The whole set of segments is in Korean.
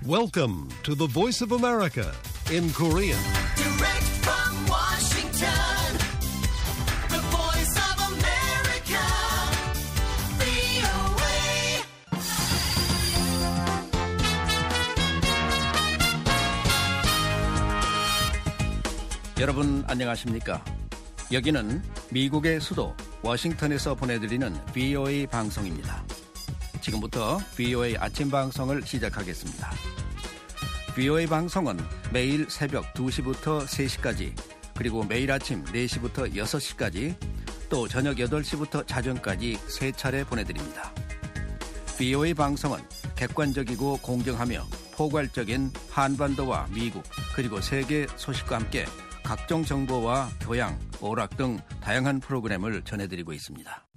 Welcome to the Voice of America in Korean. Direct from Washington, the Voice of America, VOA. 여러분 안녕하십니까? 여기는 미국의 수도 워싱턴에서 보내드리는 VOA 방송입니다. 지금부터 VOA 아침 방송을 시작하겠습니다. VOA 방송은 매일 새벽 2시부터 3시까지, 그리고 매일 아침 4시부터 6시까지, 또 저녁 8시부터 자정까지 3차례 보내드립니다. VOA 방송은 객관적이고 공정하며 포괄적인 한반도와 미국, 그리고 세계 소식과 함께 각종 정보와 교양, 오락 등 다양한 프로그램을 전해드리고 있습니다.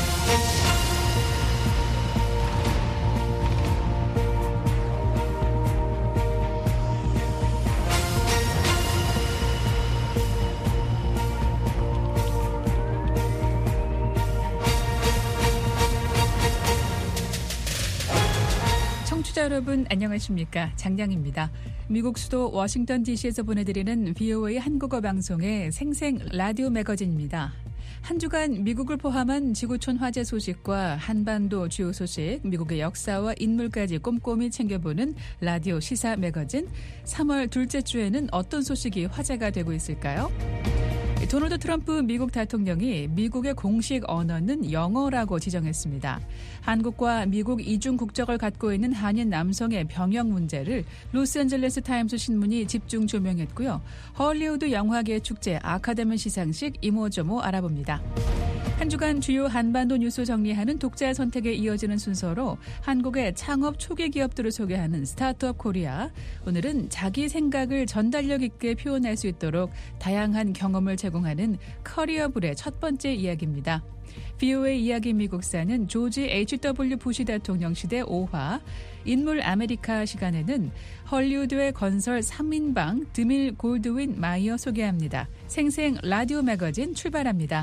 청취자 여러분 안녕하십니까? 장량입니다. 미국 수도 워싱턴 DC에서 보내드리는 VOA 한국어 방송의 생생 라디오 매거진입니다. 한 주간 미국을 포함한 지구촌 화재 소식과 한반도 주요 소식, 미국의 역사와 인물까지 꼼꼼히 챙겨보는 라디오 시사 매거진. 3월 둘째 주에는 어떤 소식이 화제가 되고 있을까요? 도널드 트럼프 미국 대통령이 미국의 공식 언어는 영어라고 지정했습니다. 한국과 미국 이중 국적을 갖고 있는 한인 남성의 병역 문제를 로스앤젤레스 타임스 신문이 집중 조명했고요. 헐리우드 영화계 축제 아카데미 시상식 이모저모 알아봅니다. 한 주간 주요 한반도 뉴스 정리하는 독자 선택에 이어지는 순서로 한국의 창업 초기 기업들을 소개하는 스타트업 코리아. 오늘은 자기 생각을 전달력 있게 표현할 수 있도록 다양한 경험을 제공하는 커리어블의 첫 번째 이야기입니다. VOA 이야기 미국사는 조지 H.W. 부시 대통령 시대 5화, 인물 아메리카 시간에는 헐리우드의 건설 3인방 드밀 골드윈 마이어 소개합니다. 생생 라디오 매거진 출발합니다.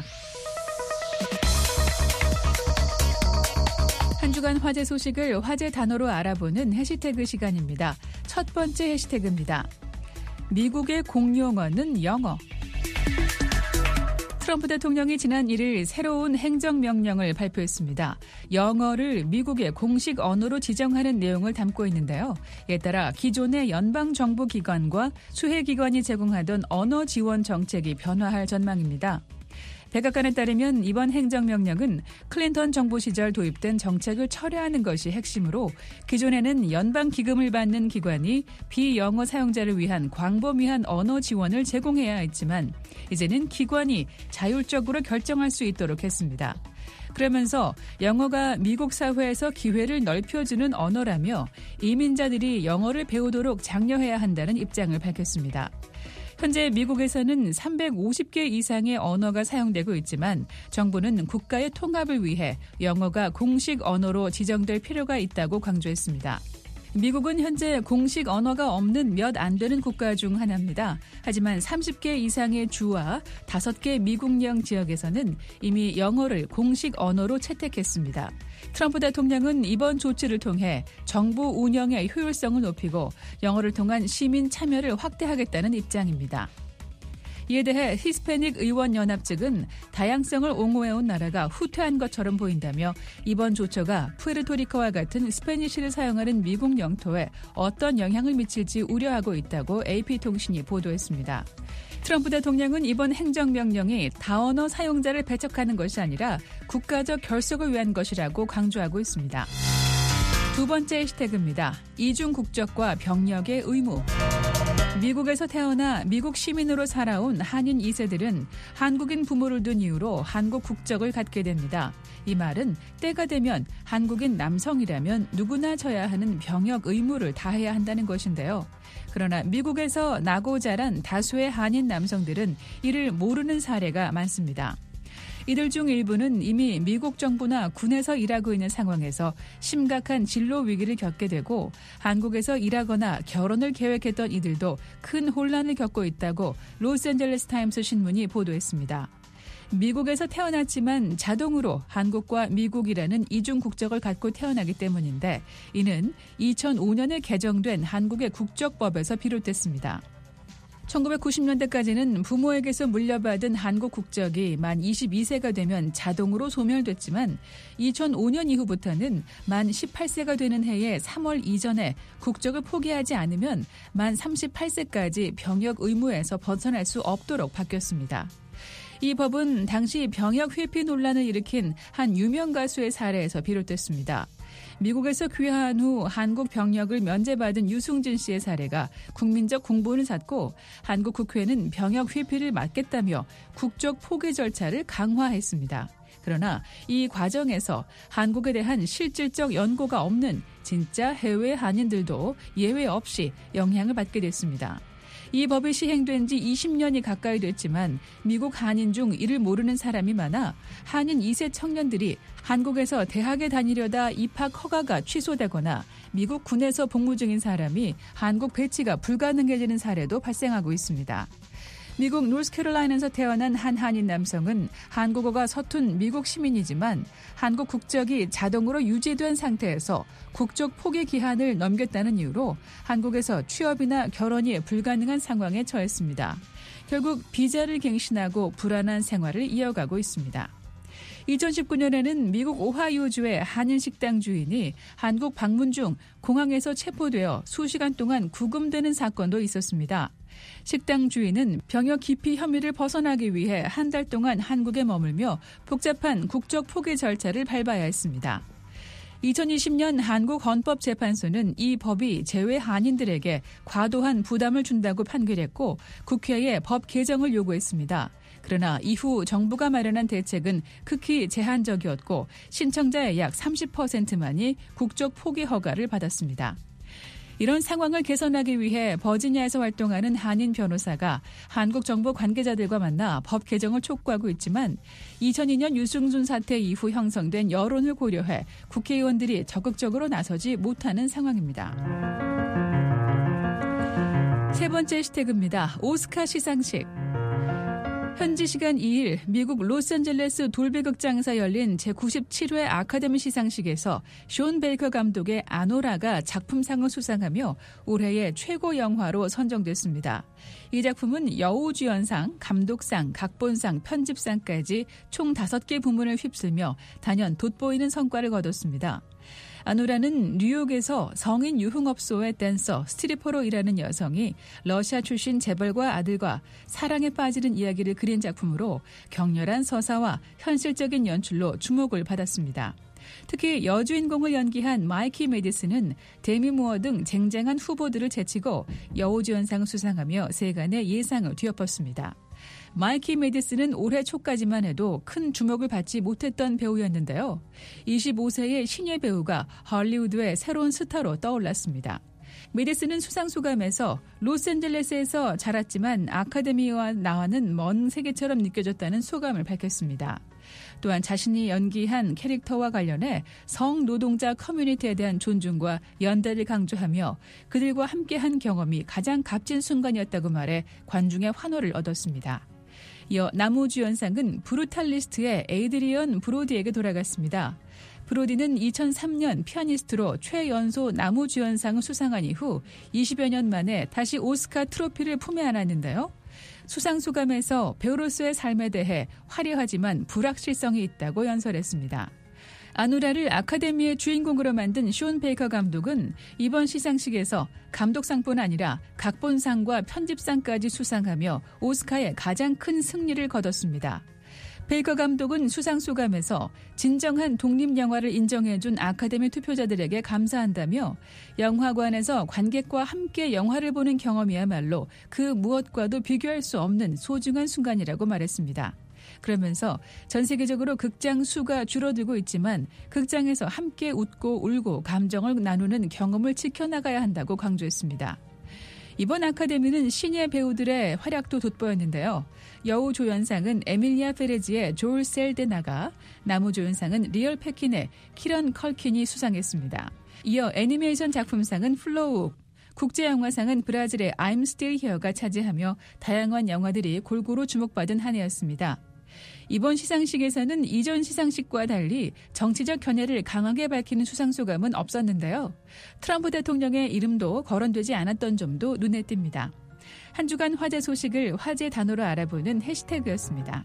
한 주간 화제 소식을 화제 단어로 알아보는 해시태그 시간입니다. 첫 번째 해시태그입니다. 미국의 공용어는 영어. 트럼프 대통령이 지난 1일 새로운 행정명령을 발표했습니다. 영어를 미국의 공식 언어로 지정하는 내용을 담고 있는데요. 이에 따라 기존의 연방정부기관과 수혜기관이 제공하던 언어 지원 정책이 변화할 전망입니다. 백악관에 따르면 이번 행정명령은 클린턴 정부 시절 도입된 정책을 철회하는 것이 핵심으로 기존에는 연방기금을 받는 기관이 비영어 사용자를 위한 광범위한 언어 지원을 제공해야 했지만 이제는 기관이 자율적으로 결정할 수 있도록 했습니다. 그러면서 영어가 미국 사회에서 기회를 넓혀주는 언어라며 이민자들이 영어를 배우도록 장려해야 한다는 입장을 밝혔습니다. 현재 미국에서는 350개 이상의 언어가 사용되고 있지만 정부는 국가의 통합을 위해 영어가 공식 언어로 지정될 필요가 있다고 강조했습니다. 미국은 현재 공식 언어가 없는 몇 안 되는 국가 중 하나입니다. 하지만 30개 이상의 주와 5개 미국령 지역에서는 이미 영어를 공식 언어로 채택했습니다. 트럼프 대통령은 이번 조치를 통해 정부 운영의 효율성을 높이고 영어를 통한 시민 참여를 확대하겠다는 입장입니다. 이에 대해 히스패닉 의원연합 측은 다양성을 옹호해온 나라가 후퇴한 것처럼 보인다며 이번 조처가 푸에르토리코와 같은 스페니쉬를 사용하는 미국 영토에 어떤 영향을 미칠지 우려하고 있다고 AP통신이 보도했습니다. 트럼프 대통령은 이번 행정명령이 다언어 사용자를 배척하는 것이 아니라 국가적 결속을 위한 것이라고 강조하고 있습니다. 두 번째 해시태그입니다. 이중 국적과 병역의 의무. 미국에서 태어나 미국 시민으로 살아온 한인 2세들은 한국인 부모를 둔 이유로 한국 국적을 갖게 됩니다. 이 말은 때가 되면 한국인 남성이라면 누구나 져야 하는 병역 의무를 다해야 한다는 것인데요. 그러나 미국에서 나고 자란 다수의 한인 남성들은 이를 모르는 사례가 많습니다. 이들 중 일부는 이미 미국 정부나 군에서 일하고 있는 상황에서 심각한 진로 위기를 겪게 되고 한국에서 일하거나 결혼을 계획했던 이들도 큰 혼란을 겪고 있다고 로스앤젤레스 타임스 신문이 보도했습니다. 미국에서 태어났지만 자동으로 한국과 미국이라는 이중 국적을 갖고 태어나기 때문인데 이는 2005년에 개정된 한국의 국적법에서 비롯됐습니다. 1990년대까지는 부모에게서 물려받은 한국 국적이 만 22세가 되면 자동으로 소멸됐지만 2005년 이후부터는 만 18세가 되는 해의 3월 이전에 국적을 포기하지 않으면 만 38세까지 병역 의무에서 벗어날 수 없도록 바뀌었습니다. 이 법은 당시 병역 회피 논란을 일으킨 한 유명 가수의 사례에서 비롯됐습니다. 미국에서 귀화한 후 한국 병역을 면제받은 유승준 씨의 사례가 국민적 공분을 샀고 한국 국회는 병역 회피를 막겠다며 국적 포기 절차를 강화했습니다. 그러나 이 과정에서 한국에 대한 실질적 연고가 없는 진짜 해외 한인들도 예외 없이 영향을 받게 됐습니다. 이 법이 시행된 지 20년이 가까이 됐지만 미국 한인 중 이를 모르는 사람이 많아 한인 2세 청년들이 한국에서 대학에 다니려다 입학 허가가 취소되거나 미국 군에서 복무 중인 사람이 한국 배치가 불가능해지는 사례도 발생하고 있습니다. 미국 노스캐롤라이나에서 태어난 한 한인 남성은 한국어가 서툰 미국 시민이지만 한국 국적이 자동으로 유지된 상태에서 국적 포기 기한을 넘겼다는 이유로 한국에서 취업이나 결혼이 불가능한 상황에 처했습니다. 결국 비자를 갱신하고 불안한 생활을 이어가고 있습니다. 2019년에는 미국 오하이오주의 한인 식당 주인이 한국 방문 중 공항에서 체포되어 수시간 동안 구금되는 사건도 있었습니다. 식당 주인은 병역 기피 혐의를 벗어나기 위해 한 달 동안 한국에 머물며 복잡한 국적 포기 절차를 밟아야 했습니다. 2020년 한국헌법재판소는 이 법이 재외 한인들에게 과도한 부담을 준다고 판결했고 국회에 법 개정을 요구했습니다. 그러나 이후 정부가 마련한 대책은 극히 제한적이었고 신청자의 약 30%만이 국적 포기 허가를 받았습니다. 이런 상황을 개선하기 위해 버지니아에서 활동하는 한인 변호사가 한국 정부 관계자들과 만나 법 개정을 촉구하고 있지만 2002년 유승준 사태 이후 형성된 여론을 고려해 국회의원들이 적극적으로 나서지 못하는 상황입니다. 세 번째 시태그입니다. 오스카 시상식. 현지 시간 2일 미국 로스앤젤레스 돌비 극장에서 열린 제97회 아카데미 시상식에서 숀 베이커 감독의 아노라가 작품상을 수상하며 올해의 최고 영화로 선정됐습니다. 이 작품은 여우주연상, 감독상, 각본상, 편집상까지 총 5개 부문을 휩쓸며 단연 돋보이는 성과를 거뒀습니다. 아노라는 뉴욕에서 성인 유흥업소의 댄서, 스트리퍼로 일하는 여성이 러시아 출신 재벌과 아들과 사랑에 빠지는 이야기를 그린 작품으로 격렬한 서사와 현실적인 연출로 주목을 받았습니다. 특히 여주인공을 연기한 마이키 메디슨은 데미 무어 등 쟁쟁한 후보들을 제치고 여우주연상을 수상하며 세간의 예상을 뒤엎었습니다. 마이키 메디슨은 올해 초까지만 해도 큰 주목을 받지 못했던 배우였는데요. 25세의 신예 배우가 할리우드의 새로운 스타로 떠올랐습니다. 메디슨은 수상소감에서 로스앤젤레스에서 자랐지만 아카데미와 나와는 먼 세계처럼 느껴졌다는 소감을 밝혔습니다. 또한 자신이 연기한 캐릭터와 관련해 성노동자 커뮤니티에 대한 존중과 연대를 강조하며 그들과 함께한 경험이 가장 값진 순간이었다고 말해 관중의 환호를 얻었습니다. 이어 나무주연상은 브루탈리스트의 에이드리언 브로디에게 돌아갔습니다. 브로디는 2003년 피아니스트로 최연소 나무주연상을 수상한 이후 20여 년 만에 다시 오스카 트로피를 품에 안았는데요. 수상소감에서 배우로서의 삶에 대해 화려하지만 불확실성이 있다고 연설했습니다. 아노라를 아카데미의 주인공으로 만든 숀 베이커 감독은 이번 시상식에서 감독상뿐 아니라 각본상과 편집상까지 수상하며 오스카의 가장 큰 승리를 거뒀습니다. 베이커 감독은 수상소감에서 진정한 독립영화를 인정해준 아카데미 투표자들에게 감사한다며 영화관에서 관객과 함께 영화를 보는 경험이야말로 그 무엇과도 비교할 수 없는 소중한 순간이라고 말했습니다. 그러면서 전 세계적으로 극장 수가 줄어들고 있지만 극장에서 함께 웃고 울고 감정을 나누는 경험을 지켜나가야 한다고 강조했습니다. 이번 아카데미는 신예 배우들의 활약도 돋보였는데요. 여우조연상은 에밀리아 페레지의 조엘 셀데나가, 나무조연상은 리얼 패킨의 키런 컬킨이 수상했습니다. 이어 애니메이션 작품상은 플로우, 국제영화상은 브라질의 I'm Still Here가 차지하며 다양한 영화들이 골고루 주목받은 한 해였습니다. 이번 시상식에서는 이전 시상식과 달리 정치적 견해를 강하게 밝히는 수상소감은 없었는데요. 트럼프 대통령의 이름도 거론되지 않았던 점도 눈에 띕니다. 한 주간 화제 소식을 화제 단어로 알아보는 해시태그였습니다.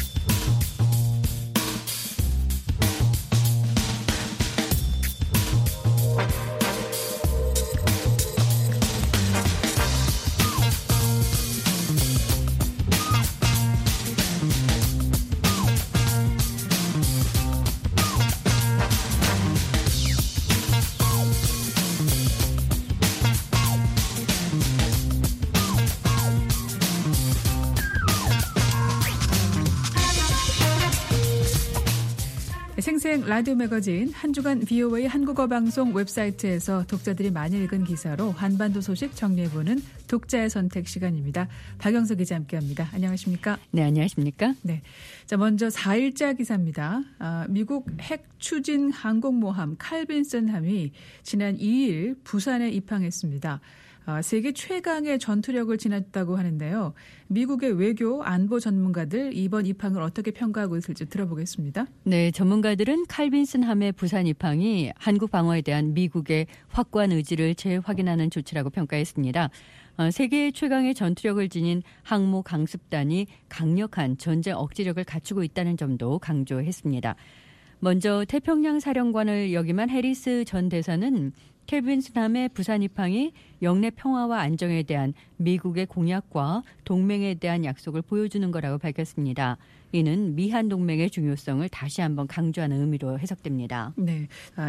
생생 라디오 매거진 한 주간 VOA 한국어 방송 웹사이트에서 독자들이 많이 읽은 기사로 한반도 소식 정리해보는 독자의 선택 시간입니다. 박영석 기자 함께합니다. 안녕하십니까? 네, 안녕하십니까? 네, 자 먼저 4일자 기사입니다. 미국 핵 추진 항공모함 칼빈슨함이 지난 2일 부산에 입항했습니다. 세계 최강의 전투력을 지녔다고 하는데요. 미국의 외교 안보 전문가들 이번 입항을 어떻게 평가하고 있을지 들어보겠습니다. 네, 전문가들은 칼빈슨함의 부산 입항이 한국 방어에 대한 미국의 확고한 의지를 재확인하는 조치라고 평가했습니다. 세계 최강의 전투력을 지닌 항모 강습단이 강력한 전쟁 억지력을 갖추고 있다는 점도 강조했습니다. 먼저 태평양 사령관을 역임한 해리스 전 대사는 칼빈슨함의 부산 입항이 영내 평화와 안정에 대한 미국의 공약과 동맹에 대한 약속을 보여주는 거라고 밝혔습니다. 이는 미한 동맹의 중요성을 다시 한번 강조하는 의미로 해석됩니다. 네,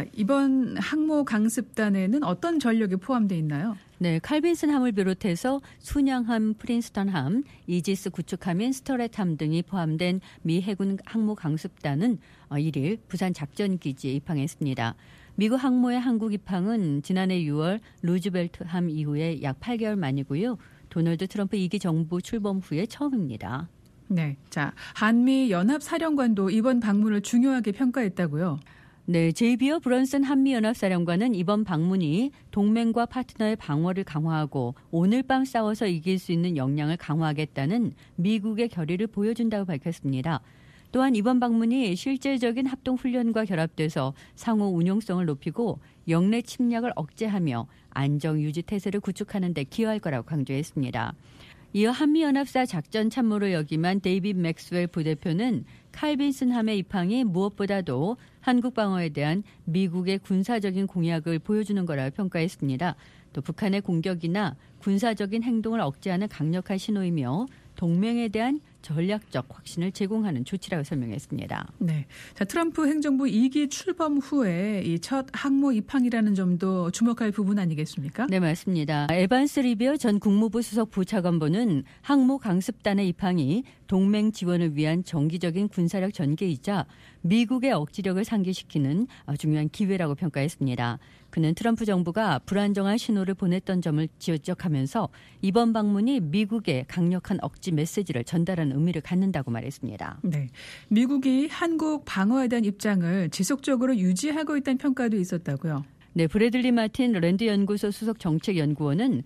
이번 항모 강습단에는 어떤 전력이 포함되어 있나요? 네, 칼빈슨함을 비롯해서 순양함, 프린스턴함, 이지스 구축함인 스터렛함 등이 포함된 미 해군 항모 강습단은 1일 부산 작전기지에 입항했습니다. 미국 항모의 한국 입항은 지난해 6월 루즈벨트함 이후에 약 8개월 만이고요. 도널드 트럼프 2기 정부 출범 후에 처음입니다. 네, 자 한미 연합 사령관도 이번 방문을 중요하게 평가했다고요. 네, 제이비어 브런슨 한미연합사령관은 이번 방문이 동맹과 파트너의 방어를 강화하고 오늘 밤 싸워서 이길 수 있는 역량을 강화하겠다는 미국의 결의를 보여준다고 밝혔습니다. 또한 이번 방문이 실질적인 합동훈련과 결합돼서 상호 운용성을 높이고 영내 침략을 억제하며 안정 유지 태세를 구축하는 데 기여할 거라고 강조했습니다. 이어 한미연합사 작전 참모를 역임한 데이빗 맥스웰 부대표는 칼빈슨함의 입항이 무엇보다도 한국 방어에 대한 미국의 군사적인 공약을 보여주는 거라고 평가했습니다. 또 북한의 공격이나 군사적인 행동을 억제하는 강력한 신호이며 동맹에 대한 전략적 확신을 제공하는 조치라고 설명했습니다. 네, 자 트럼프 행정부 2기 출범 후에 이 첫 항모 입항이라는 점도 주목할 부분 아니겠습니까? 네, 맞습니다. 에반스 리비어 전 국무부 수석 부차관보는 항모 강습단의 입항이 동맹 지원을 위한 정기적인 군사력 전개이자 미국의 억지력을 상기시키는 중요한 기회라고 평가했습니다. 그는 트럼프 정부가 불안정한 신호를 보냈던 점을 지적하면서 이번 방문이 미국의 강력한 억지 메시지를 전달하는 의미를 갖는다고 말했습니다. 네, 미국이 한국 방어에 대한 입장을 지속적으로 유지하고 있다는 평가도 있었다고요. 네, 브래들리 마틴 랜드 연구소 수석 정책연구원은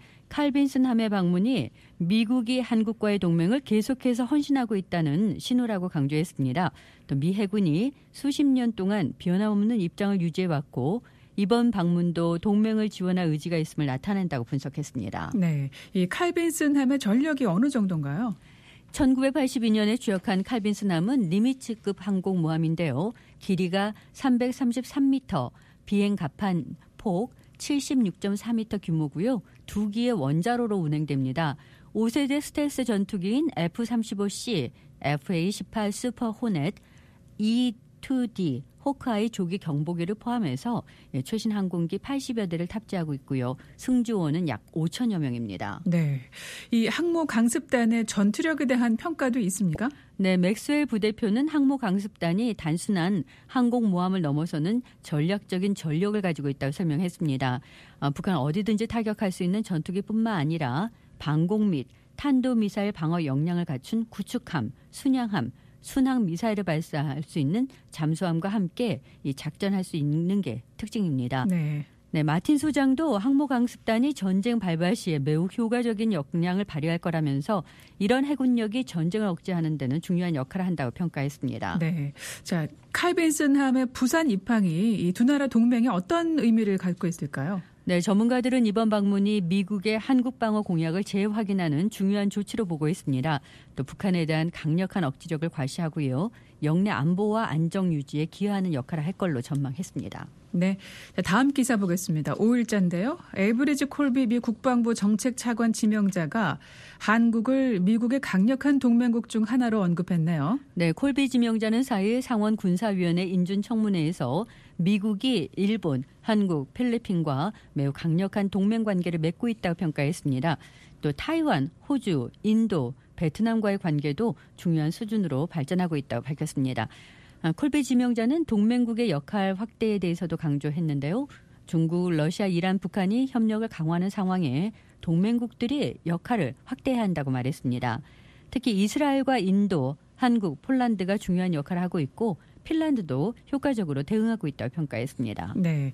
칼빈슨함의 방문이 미국이 한국과의 동맹을 계속해서 헌신하고 있다는 신호라고 강조했습니다. 또 미 해군이 수십 년 동안 변함없는 입장을 유지해왔고 이번 방문도 동맹을 지원할 의지가 있음을 나타낸다고 분석했습니다. 네, 이 칼빈슨함의 전력이 어느 정도인가요? 1982년에 주역한 칼빈슨함은 니미츠급 항공모함인데요. 길이가 333m, 비행 갑판 폭 76.4m 규모고요. 2기의 원자로로 운행됩니다. 5세대 스텔스 전투기인 F-35C, FA-18 슈퍼 호넷, E-2D 호크아이 조기 경보기를 포함해서 최신 항공기 80여 대를 탑재하고 있고요. 승주원은 약 5천여 명입니다. 네, 이 항모 강습단의 전투력에 대한 평가도 있습니까? 네, 맥스웰 부대표는 항모 강습단이 단순한 항공모함을 넘어서는 전략적인 전력을 가지고 있다고 설명했습니다. 북한 어디든지 타격할 수 있는 전투기뿐만 아니라 방공 및 탄도미사일 방어 역량을 갖춘 구축함, 순양함, 순항 미사일을 발사할 수 있는 잠수함과 함께 이 작전할 수 있는 게 특징입니다. 네. 네, 마틴 소장도 항모강습단이 전쟁 발발 시에 매우 효과적인 역량을 발휘할 거라면서 이런 해군력이 전쟁을 억제하는 데는 중요한 역할을 한다고 평가했습니다. 네, 자 칼 빈슨함의 부산 입항이 이 두 나라 동맹에 어떤 의미를 갖고 있을까요? 네, 전문가들은 이번 방문이 미국의 한국 방어 공약을 재확인하는 중요한 조치로 보고 있습니다. 또 북한에 대한 강력한 억지력을 과시하고요. 영내 안보와 안정 유지에 기여하는 역할을 할 걸로 전망했습니다. 네, 자, 다음 기사 보겠습니다. 5일자인데요. 에이브리지 콜비 미 국방부 정책차관 지명자가 한국을 미국의 강력한 동맹국 중 하나로 언급했네요. 네, 콜비 지명자는 4일 상원 군사위원회 인준 청문회에서 미국이 일본, 한국, 필리핀과 매우 강력한 동맹 관계를 맺고 있다고 평가했습니다. 또 타이완, 호주, 인도, 베트남과의 관계도 중요한 수준으로 발전하고 있다고 밝혔습니다. 콜비 지명자는 동맹국의 역할 확대에 대해서도 강조했는데요. 중국, 러시아, 이란, 북한이 협력을 강화하는 상황에 동맹국들이 역할을 확대해야 한다고 말했습니다. 특히 이스라엘과 인도, 한국, 폴란드가 중요한 역할을 하고 있고 핀란드도 효과적으로 대응하고 있다고 평가했습니다. 네,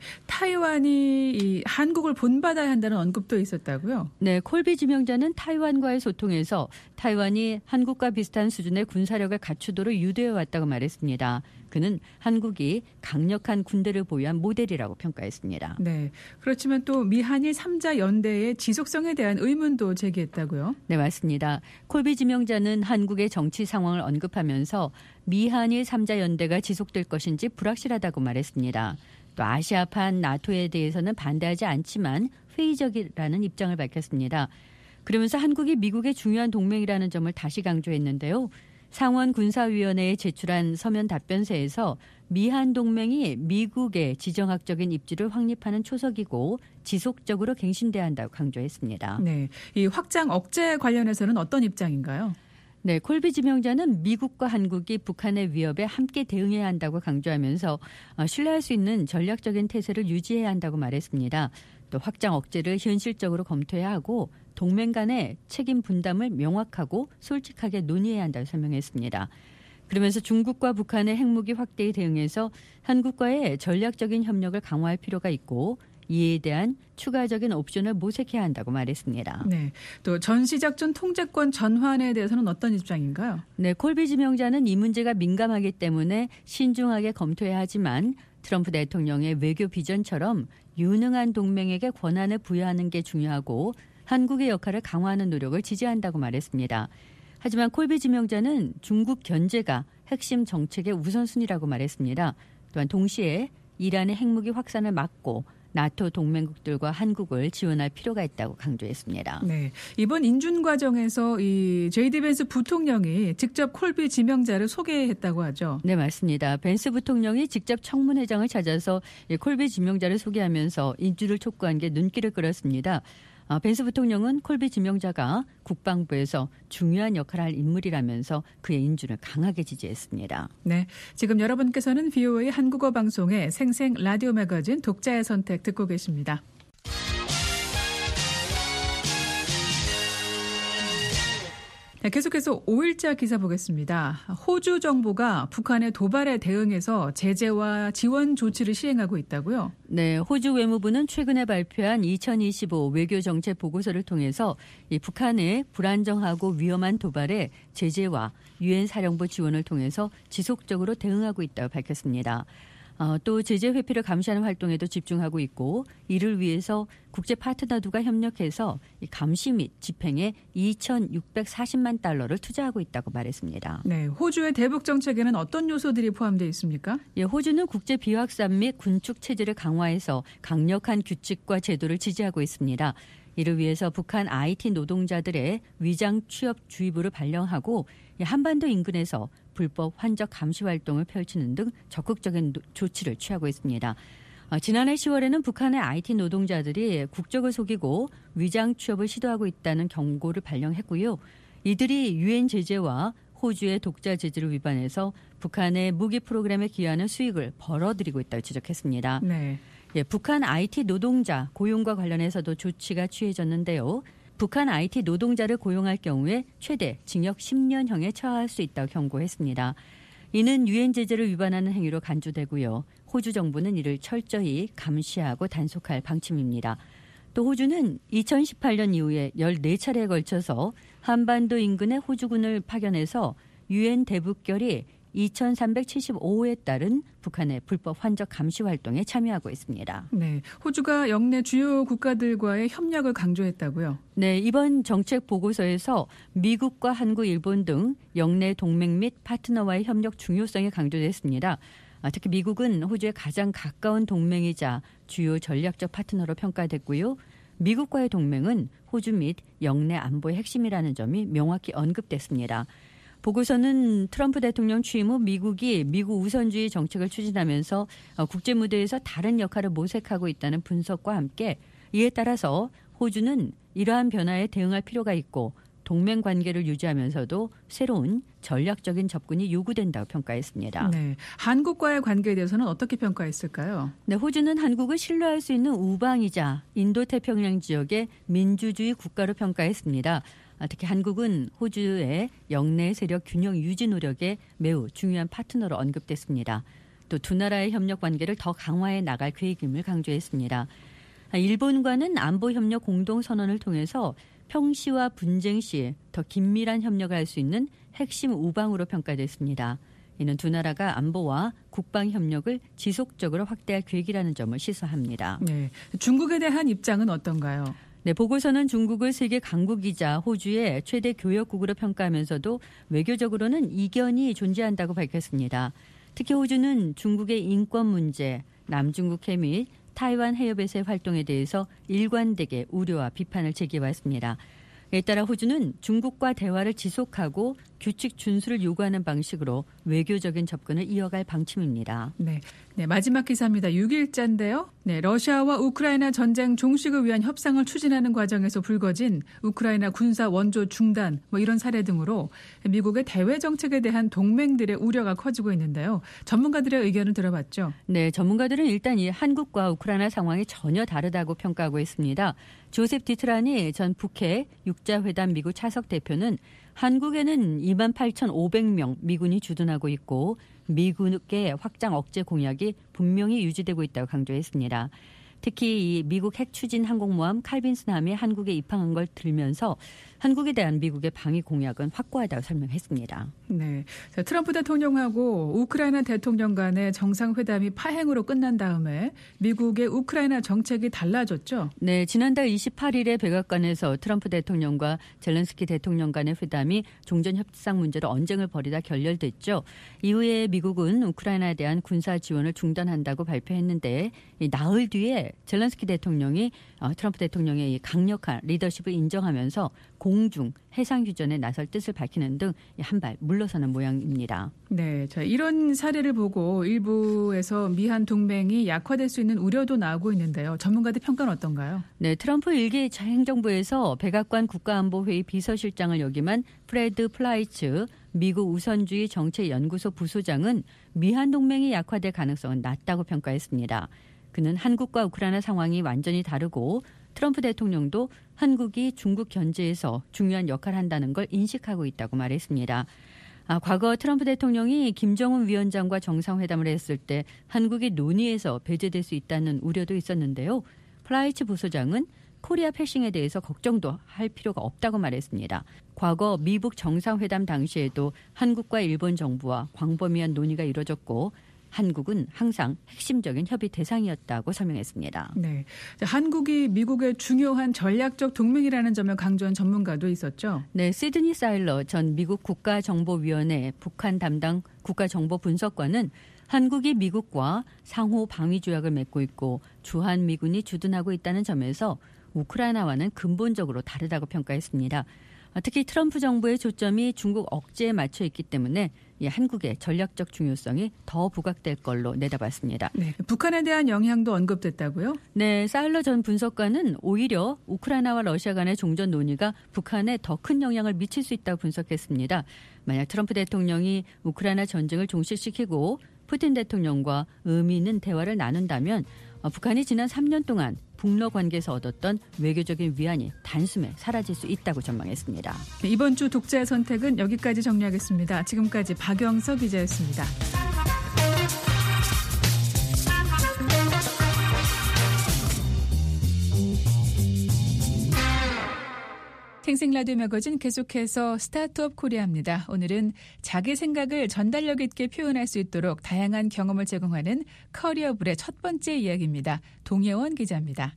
타이완이 이 한국을 본받아야 한다는 언급도 있었다고요? 네, 콜비 지명자는 타이완과의 소통에서 타이완이 한국과 비슷한 수준의 군사력을 갖추도록 유도해 왔다고 말했습니다. 그는 한국이 강력한 군대를 보유한 모델이라고 평가했습니다. 네, 그렇지만 또 미한일 3자 연대의 지속성에 대한 의문도 제기했다고요? 네, 맞습니다. 콜비 지명자는 한국의 정치 상황을 언급하면서 미한일 3자 연대가 지속될 것인지 불확실하다고 말했습니다. 또 아시아판 나토에 대해서는 반대하지 않지만 회의적이라는 입장을 밝혔습니다. 그러면서 한국이 미국의 중요한 동맹이라는 점을 다시 강조했는데요. 상원 군사위원회에 제출한 서면 답변서에서 미한 동맹이 미국의 지정학적인 입지를 확립하는 초석이고 지속적으로 갱신돼야 한다고 강조했습니다. 네, 이 확장 억제 관련해서는 어떤 입장인가요? 네, 콜비 지명자는 미국과 한국이 북한의 위협에 함께 대응해야 한다고 강조하면서 신뢰할 수 있는 전략적인 태세를 유지해야 한다고 말했습니다. 또 확장 억제를 현실적으로 검토해야 하고 동맹 간의 책임 분담을 명확하고 솔직하게 논의해야 한다고 설명했습니다. 그러면서 중국과 북한의 핵무기 확대에 대응해서 한국과의 전략적인 협력을 강화할 필요가 있고 이에 대한 추가적인 옵션을 모색해야 한다고 말했습니다. 네, 또 전시작전 통제권 전환에 대해서는 어떤 입장인가요? 네, 콜비 지명자는 이 문제가 민감하기 때문에 신중하게 검토해야 하지만 트럼프 대통령의 외교 비전처럼 유능한 동맹에게 권한을 부여하는 게 중요하고 한국의 역할을 강화하는 노력을 지지한다고 말했습니다. 하지만 콜비 지명자는 중국 견제가 핵심 정책의 우선순위라고 말했습니다. 또한 동시에 이란의 핵무기 확산을 막고 나토 동맹국들과 한국을 지원할 필요가 있다고 강조했습니다. 네, 이번 인준 과정에서 이 JD 벤스 부통령이 직접 콜비 지명자를 소개했다고 하죠. 네, 맞습니다. 벤스 부통령이 직접 청문회장을 찾아서 콜비 지명자를 소개하면서 인준을 촉구한 게 눈길을 끌었습니다. 벤스 부통령은 콜비 지명자가 국방부에서 중요한 역할을 할 인물이라면서 그의 인준을 강하게 지지했습니다. 네, 지금 여러분께서는 VOA 한국어 방송의 생생 라디오 매거진 독자의 선택 듣고 계십니다. 네, 계속해서 5일자 기사 보겠습니다. 호주 정부가 북한의 도발에 대응해서 제재와 지원 조치를 시행하고 있다고요? 네, 호주 외무부는 최근에 발표한 2025 외교정책 보고서를 통해서 이 북한의 불안정하고 위험한 도발에 제재와 유엔 사령부 지원을 통해서 지속적으로 대응하고 있다고 밝혔습니다. 또 제재 회피를 감시하는 활동에도 집중하고 있고 이를 위해서 국제 파트너들과 협력해서 감시 및 집행에 2,640만 달러를 투자하고 있다고 말했습니다. 네, 호주의 대북 정책에는 어떤 요소들이 포함되어 있습니까? 예, 호주는 국제 비확산 및 군축 체제를 강화해서 강력한 규칙과 제도를 지지하고 있습니다. 이를 위해서 북한 IT 노동자들의 위장 취업 주의보를 발령하고 한반도 인근에서 불법 환적 감시 활동을 펼치는 등 적극적인 조치를 취하고 있습니다. 지난해 10월에는 북한의 IT 노동자들이 국적을 속이고 위장 취업을 시도하고 있다는 경고를 발령했고요. 이들이 유엔 제재와 호주의 독자 제재를 위반해서 북한의 무기 프로그램에 기여하는 수익을 벌어들이고 있다고 지적했습니다. 네. 예, 북한 IT 노동자 고용과 관련해서도 조치가 취해졌는데요. 북한 IT 노동자를 고용할 경우에 최대 징역 10년형에 처할 수 있다고 경고했습니다. 이는 유엔 제재를 위반하는 행위로 간주되고요. 호주 정부는 이를 철저히 감시하고 단속할 방침입니다. 또 호주는 2018년 이후에 14차례에 걸쳐서 한반도 인근에 호주군을 파견해서 유엔 대북결의 2375호에 따른 북한의 불법 환적 감시 활동에 참여하고 있습니다. 네, 호주가 영내 주요 국가들과의 협력을 강조했다고요? 네, 이번 정책 보고서에서 미국과 한국, 일본 등 영내 동맹 및 파트너와의 협력 중요성이 강조됐습니다. 특히 미국은 호주의 가장 가까운 동맹이자 주요 전략적 파트너로 평가됐고요. 미국과의 동맹은 호주 및 영내 안보의 핵심이라는 점이 명확히 언급됐습니다. 보고서는 트럼프 대통령 취임 후 미국이 미국 우선주의 정책을 추진하면서 국제 무대에서 다른 역할을 모색하고 있다는 분석과 함께 이에 따라서 호주는 이러한 변화에 대응할 필요가 있고 동맹 관계를 유지하면서도 새로운 전략적인 접근이 요구된다고 평가했습니다. 네, 한국과의 관계에 대해서는 어떻게 평가했을까요? 네, 호주는 한국을 신뢰할 수 있는 우방이자 인도태평양 지역의 민주주의 국가로 평가했습니다. 특히 한국은 호주의 영내 세력 균형 유지 노력에 매우 중요한 파트너로 언급됐습니다. 또 두 나라의 협력 관계를 더 강화해 나갈 계획임을 강조했습니다. 일본과는 안보협력 공동선언을 통해서 평시와 분쟁 시 더 긴밀한 협력을 할 수 있는 핵심 우방으로 평가됐습니다. 이는 두 나라가 안보와 국방 협력을 지속적으로 확대할 계획이라는 점을 시사합니다. 네, 중국에 대한 입장은 어떤가요? 네, 보고서는 중국을 세계 강국이자 호주의 최대 교역국으로 평가하면서도 외교적으로는 이견이 존재한다고 밝혔습니다. 특히 호주는 중국의 인권 문제, 남중국 해 및 타이완 해협에서의 활동에 대해서 일관되게 우려와 비판을 제기해왔습니다. 이에 따라 호주는 중국과 대화를 지속하고 규칙 준수를 요구하는 방식으로 외교적인 접근을 이어갈 방침입니다. 네, 마지막 기사입니다. 6일자인데요. 네, 러시아와 우크라이나 전쟁 종식을 위한 협상을 추진하는 과정에서 불거진 우크라이나 군사 원조 중단 이런 사례 등으로 미국의 대외 정책에 대한 동맹들의 우려가 커지고 있는데요. 전문가들의 의견을 들어봤죠. 네, 전문가들은 일단 이 한국과 우크라이나 상황이 전혀 다르다고 평가하고 있습니다. 조셉 디트라니 전 북해 육자회담 미국 차석 대표는 한국에는 28,500명 미군이 주둔하고 있고 미국의 확장 억제 공약이 분명히 유지되고 있다고 강조했습니다. 특히 이 미국 핵 추진 항공모함 칼빈슨함이 한국에 입항한 걸 들면서 한국에 대한 미국의 방위 공약은 확고하다고 설명했습니다. 네, 자, 트럼프 대통령하고 우크라이나 대통령 간의 정상회담이 파행으로 끝난 다음에 미국의 우크라이나 정책이 달라졌죠? 네, 지난달 28일에 백악관에서 트럼프 대통령과 젤렌스키 대통령 간의 회담이 종전 협상 문제로 언쟁을 벌이다 결렬됐죠. 이후에 미국은 우크라이나에 대한 군사 지원을 중단한다고 발표했는데 나흘 뒤에 젤렌스키 대통령이 트럼프 대통령의 이 강력한 리더십을 인정하면서 공중 해상 휴전에 나설 뜻을 밝히는 등 한 발 물러서는 모양입니다. 네, 자, 이런 사례를 보고 일부에서 미한 동맹이 약화될 수 있는 우려도 나오고 있는데요. 전문가들 평가는 어떤가요? 네, 트럼프 일기 행정부에서 백악관 국가안보회의 비서실장을 역임한 프레드 플라이츠 미국 우선주의 정책연구소 부소장은 미한 동맹이 약화될 가능성은 낮다고 평가했습니다. 그는 한국과 우크라이나 상황이 완전히 다르고 트럼프 대통령도 한국이 중국 견제에서 중요한 역할을 한다는 걸 인식하고 있다고 말했습니다. 과거 트럼프 대통령이 김정은 위원장과 정상회담을 했을 때 한국이 논의에서 배제될 수 있다는 우려도 있었는데요. 플라이츠 부소장은 코리아 패싱에 대해서 걱정도 할 필요가 없다고 말했습니다. 과거 미북 정상회담 당시에도 한국과 일본 정부와 광범위한 논의가 이뤄졌고 한국은 항상 핵심적인 협의 대상이었다고 설명했습니다. 네, 한국이 미국의 중요한 전략적 동맹이라는 점을 강조한 전문가도 있었죠. 네, 시드니 사일러 전 미국 국가정보위원회 북한 담당 국가정보분석관은 한국이 미국과 상호 방위 조약을 맺고 있고 주한미군이 주둔하고 있다는 점에서 우크라이나와는 근본적으로 다르다고 평가했습니다. 특히 트럼프 정부의 초점이 중국 억제에 맞춰 있기 때문에 한국의 전략적 중요성이 더 부각될 걸로 내다봤습니다. 네, 북한에 대한 영향도 언급됐다고요? 네, 사일러 전 분석관은 오히려 우크라이나와 러시아 간의 종전 논의가 북한에 더 큰 영향을 미칠 수 있다고 분석했습니다. 만약 트럼프 대통령이 우크라이나 전쟁을 종식시키고 푸틴 대통령과 의미 있는 대화를 나눈다면 북한이 지난 3년 동안 북러 관계에서 얻었던 외교적인 위안이 단숨에 사라질 수 있다고 전망했습니다. 네, 이번 주 독자의 선택은 여기까지 정리하겠습니다. 지금까지 박영서 기자였습니다. 생생라디오 매거진 계속해서 스타트업 코리아입니다. 오늘은 자기 생각을 전달력 있게 표현할 수 있도록 다양한 경험을 제공하는 커리어블의 첫 번째 이야기입니다. 동혜원 기자입니다.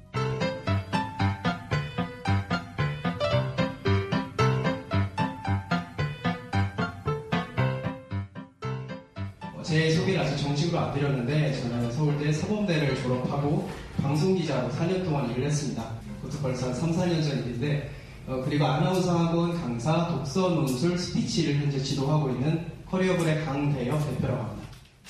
제 소개를 아직 정식으로 안 드렸는데 저는 서울대 사범대를 졸업하고 방송기자로 4년 동안 일을 했습니다. 그것도 벌써 한 3, 4년 전 일인데 그리고 아나운서 학원 강사, 독서, 논술, 스피치를 현재 지도하고 있는 커리어블의 강대엽 대표라고 합니다.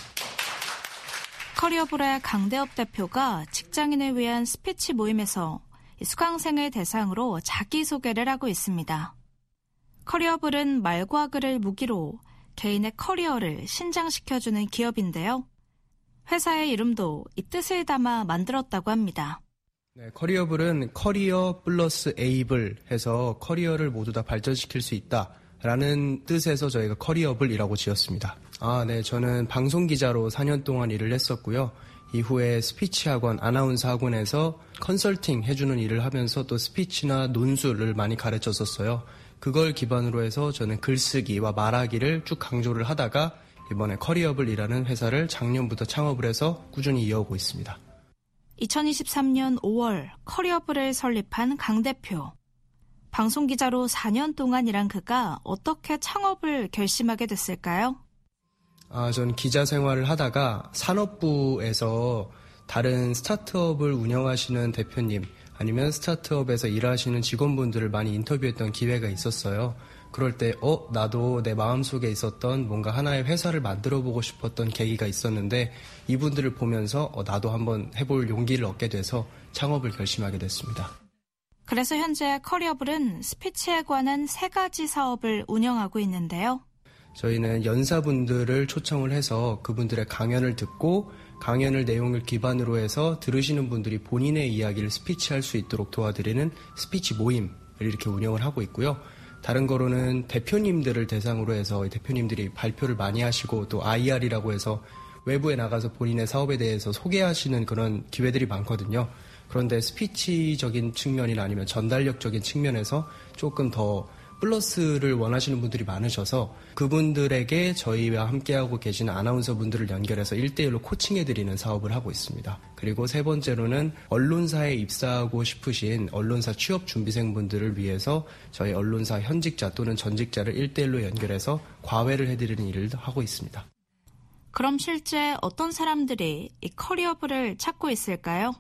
커리어블의 강대엽 대표가 직장인을 위한 스피치 모임에서 수강생을 대상으로 자기소개를 하고 있습니다. 커리어블은 말과 글을 무기로 개인의 커리어를 신장시켜주는 기업인데요. 회사의 이름도 이 뜻을 담아 만들었다고 합니다. 네, 커리어블은 커리어 플러스 에이블 해서 커리어를 모두 다 발전시킬 수 있다라는 뜻에서 저희가 커리어블이라고 지었습니다. 네, 저는 방송기자로 4년 동안 일을 했었고요. 이후에 스피치 학원, 아나운서 학원에서 컨설팅 해주는 일을 하면서 또 스피치나 논술을 많이 가르쳤었어요. 그걸 기반으로 해서 저는 글쓰기와 말하기를 쭉 강조를 하다가 이번에 커리어블이라는 회사를 작년부터 창업을 해서 꾸준히 이어오고 있습니다. 2023년 5월 커리어블을 설립한 강 대표. 방송기자로 4년 동안 일한 그가 어떻게 창업을 결심하게 됐을까요? 전 기자 생활을 하다가 산업부에서 다른 스타트업을 운영하시는 대표님 아니면 스타트업에서 일하시는 직원분들을 많이 인터뷰했던 기회가 있었어요. 그럴 때 나도 내 마음속에 있었던 뭔가 하나의 회사를 만들어보고 싶었던 계기가 있었는데 이분들을 보면서 나도 한번 해볼 용기를 얻게 돼서 창업을 결심하게 됐습니다. 그래서 현재 커리어블은 스피치에 관한 3가지 사업을 운영하고 있는데요. 저희는 연사분들을 초청을 해서 그분들의 강연을 듣고 강연을 내용을 기반으로 해서 들으시는 분들이 본인의 이야기를 스피치할 수 있도록 도와드리는 스피치 모임을 이렇게 운영을 하고 있고요. 다른 거로는 대표님들을 대상으로 해서 대표님들이 발표를 많이 하시고 또 IR이라고 해서 외부에 나가서 본인의 사업에 대해서 소개하시는 그런 기회들이 많거든요. 그런데 스피치적인 측면이나 아니면 전달력적인 측면에서 조금 더 플러스를 원하시는 분들이 많으셔서 그분들에게 저희와 함께하고 계시는 아나운서 분들을 연결해서 1대1로 코칭해드리는 사업을 하고 있습니다. 그리고 3번째로는 언론사에 입사하고 싶으신 언론사 취업 준비생분들을 위해서 저희 언론사 현직자 또는 전직자를 1대1로 연결해서 과외를 해드리는 일을 하고 있습니다. 그럼 실제 어떤 사람들이 이 커리어블을 찾고 있을까요?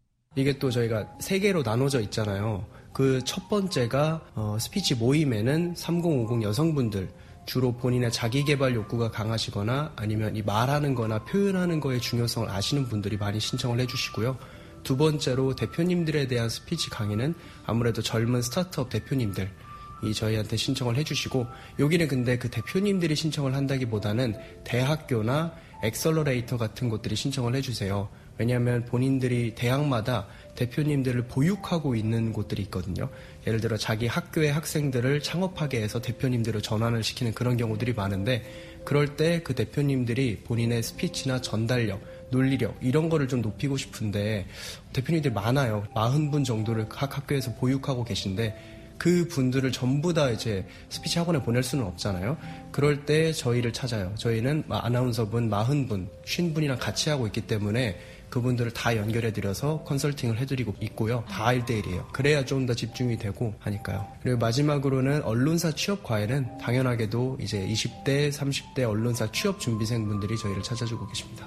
이게 또 저희가 3개로 나눠져 있잖아요. 그 첫 번째가 스피치 모임에는 3050 여성분들, 주로 본인의 자기개발 욕구가 강하시거나 아니면 이 말하는 거나 표현하는 거의 중요성을 아시는 분들이 많이 신청을 해주시고요. 두 번째로 대표님들에 대한 스피치 강의는 아무래도 젊은 스타트업 대표님들 이 저희한테 신청을 해주시고, 여기는 근데 그 대표님들이 신청을 한다기보다는 대학교나 엑셀러레이터 같은 곳들이 신청을 해주세요. 왜냐하면 본인들이 대학마다 대표님들을 보육하고 있는 곳들이 있거든요. 예를 들어 자기 학교의 학생들을 창업하게 해서 대표님들을 전환을 시키는 그런 경우들이 많은데, 그럴 때 그 대표님들이 본인의 스피치나 전달력, 논리력 이런 거를 좀 높이고 싶은데 대표님들 많아요. 40분 정도를 각 학교에서 보육하고 계신데 그 분들을 전부 다 이제 스피치 학원에 보낼 수는 없잖아요. 그럴 때 저희를 찾아요. 저희는 아나운서분 40분, 50분이랑 같이 하고 있기 때문에 그분들을 다 연결해드려서 컨설팅을 해드리고 있고요. 다 1대1이에요. 그래야 좀 더 집중이 되고 하니까요. 그리고 마지막으로는 언론사 취업 과외는 당연하게도 이제 20대, 30대 언론사 취업 준비생분들이 저희를 찾아주고 계십니다.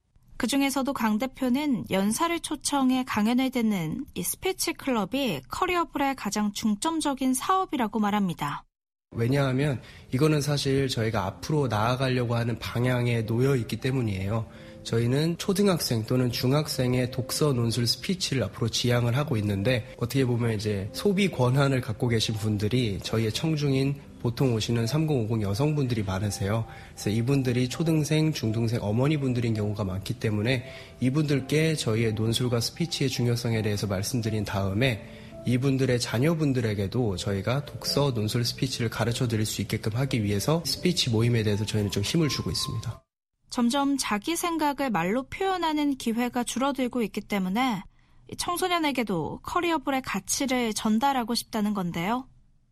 그중에서도 강 대표는 연사를 초청해 강연을 듣는 이 스피치 클럽이 커리어블의 가장 중점적인 사업이라고 말합니다. 왜냐하면 이거는 사실 저희가 앞으로 나아가려고 하는 방향에 놓여 있기 때문이에요. 저희는 초등학생 또는 중학생의 독서, 논술, 스피치를 앞으로 지향을 하고 있는데, 어떻게 보면 이제 소비 권한을 갖고 계신 분들이 저희의 청중인 보통 오시는 3050 여성분들이 많으세요. 그래서 이분들이 초등생, 중등생 어머니분들인 경우가 많기 때문에 이분들께 저희의 논술과 스피치의 중요성에 대해서 말씀드린 다음에 이분들의 자녀분들에게도 저희가 독서, 논술, 스피치를 가르쳐 드릴 수 있게끔 하기 위해서 스피치 모임에 대해서 저희는 좀 힘을 주고 있습니다. 점점 자기 생각을 말로 표현하는 기회가 줄어들고 있기 때문에 청소년에게도 커리어블의 가치를 전달하고 싶다는 건데요.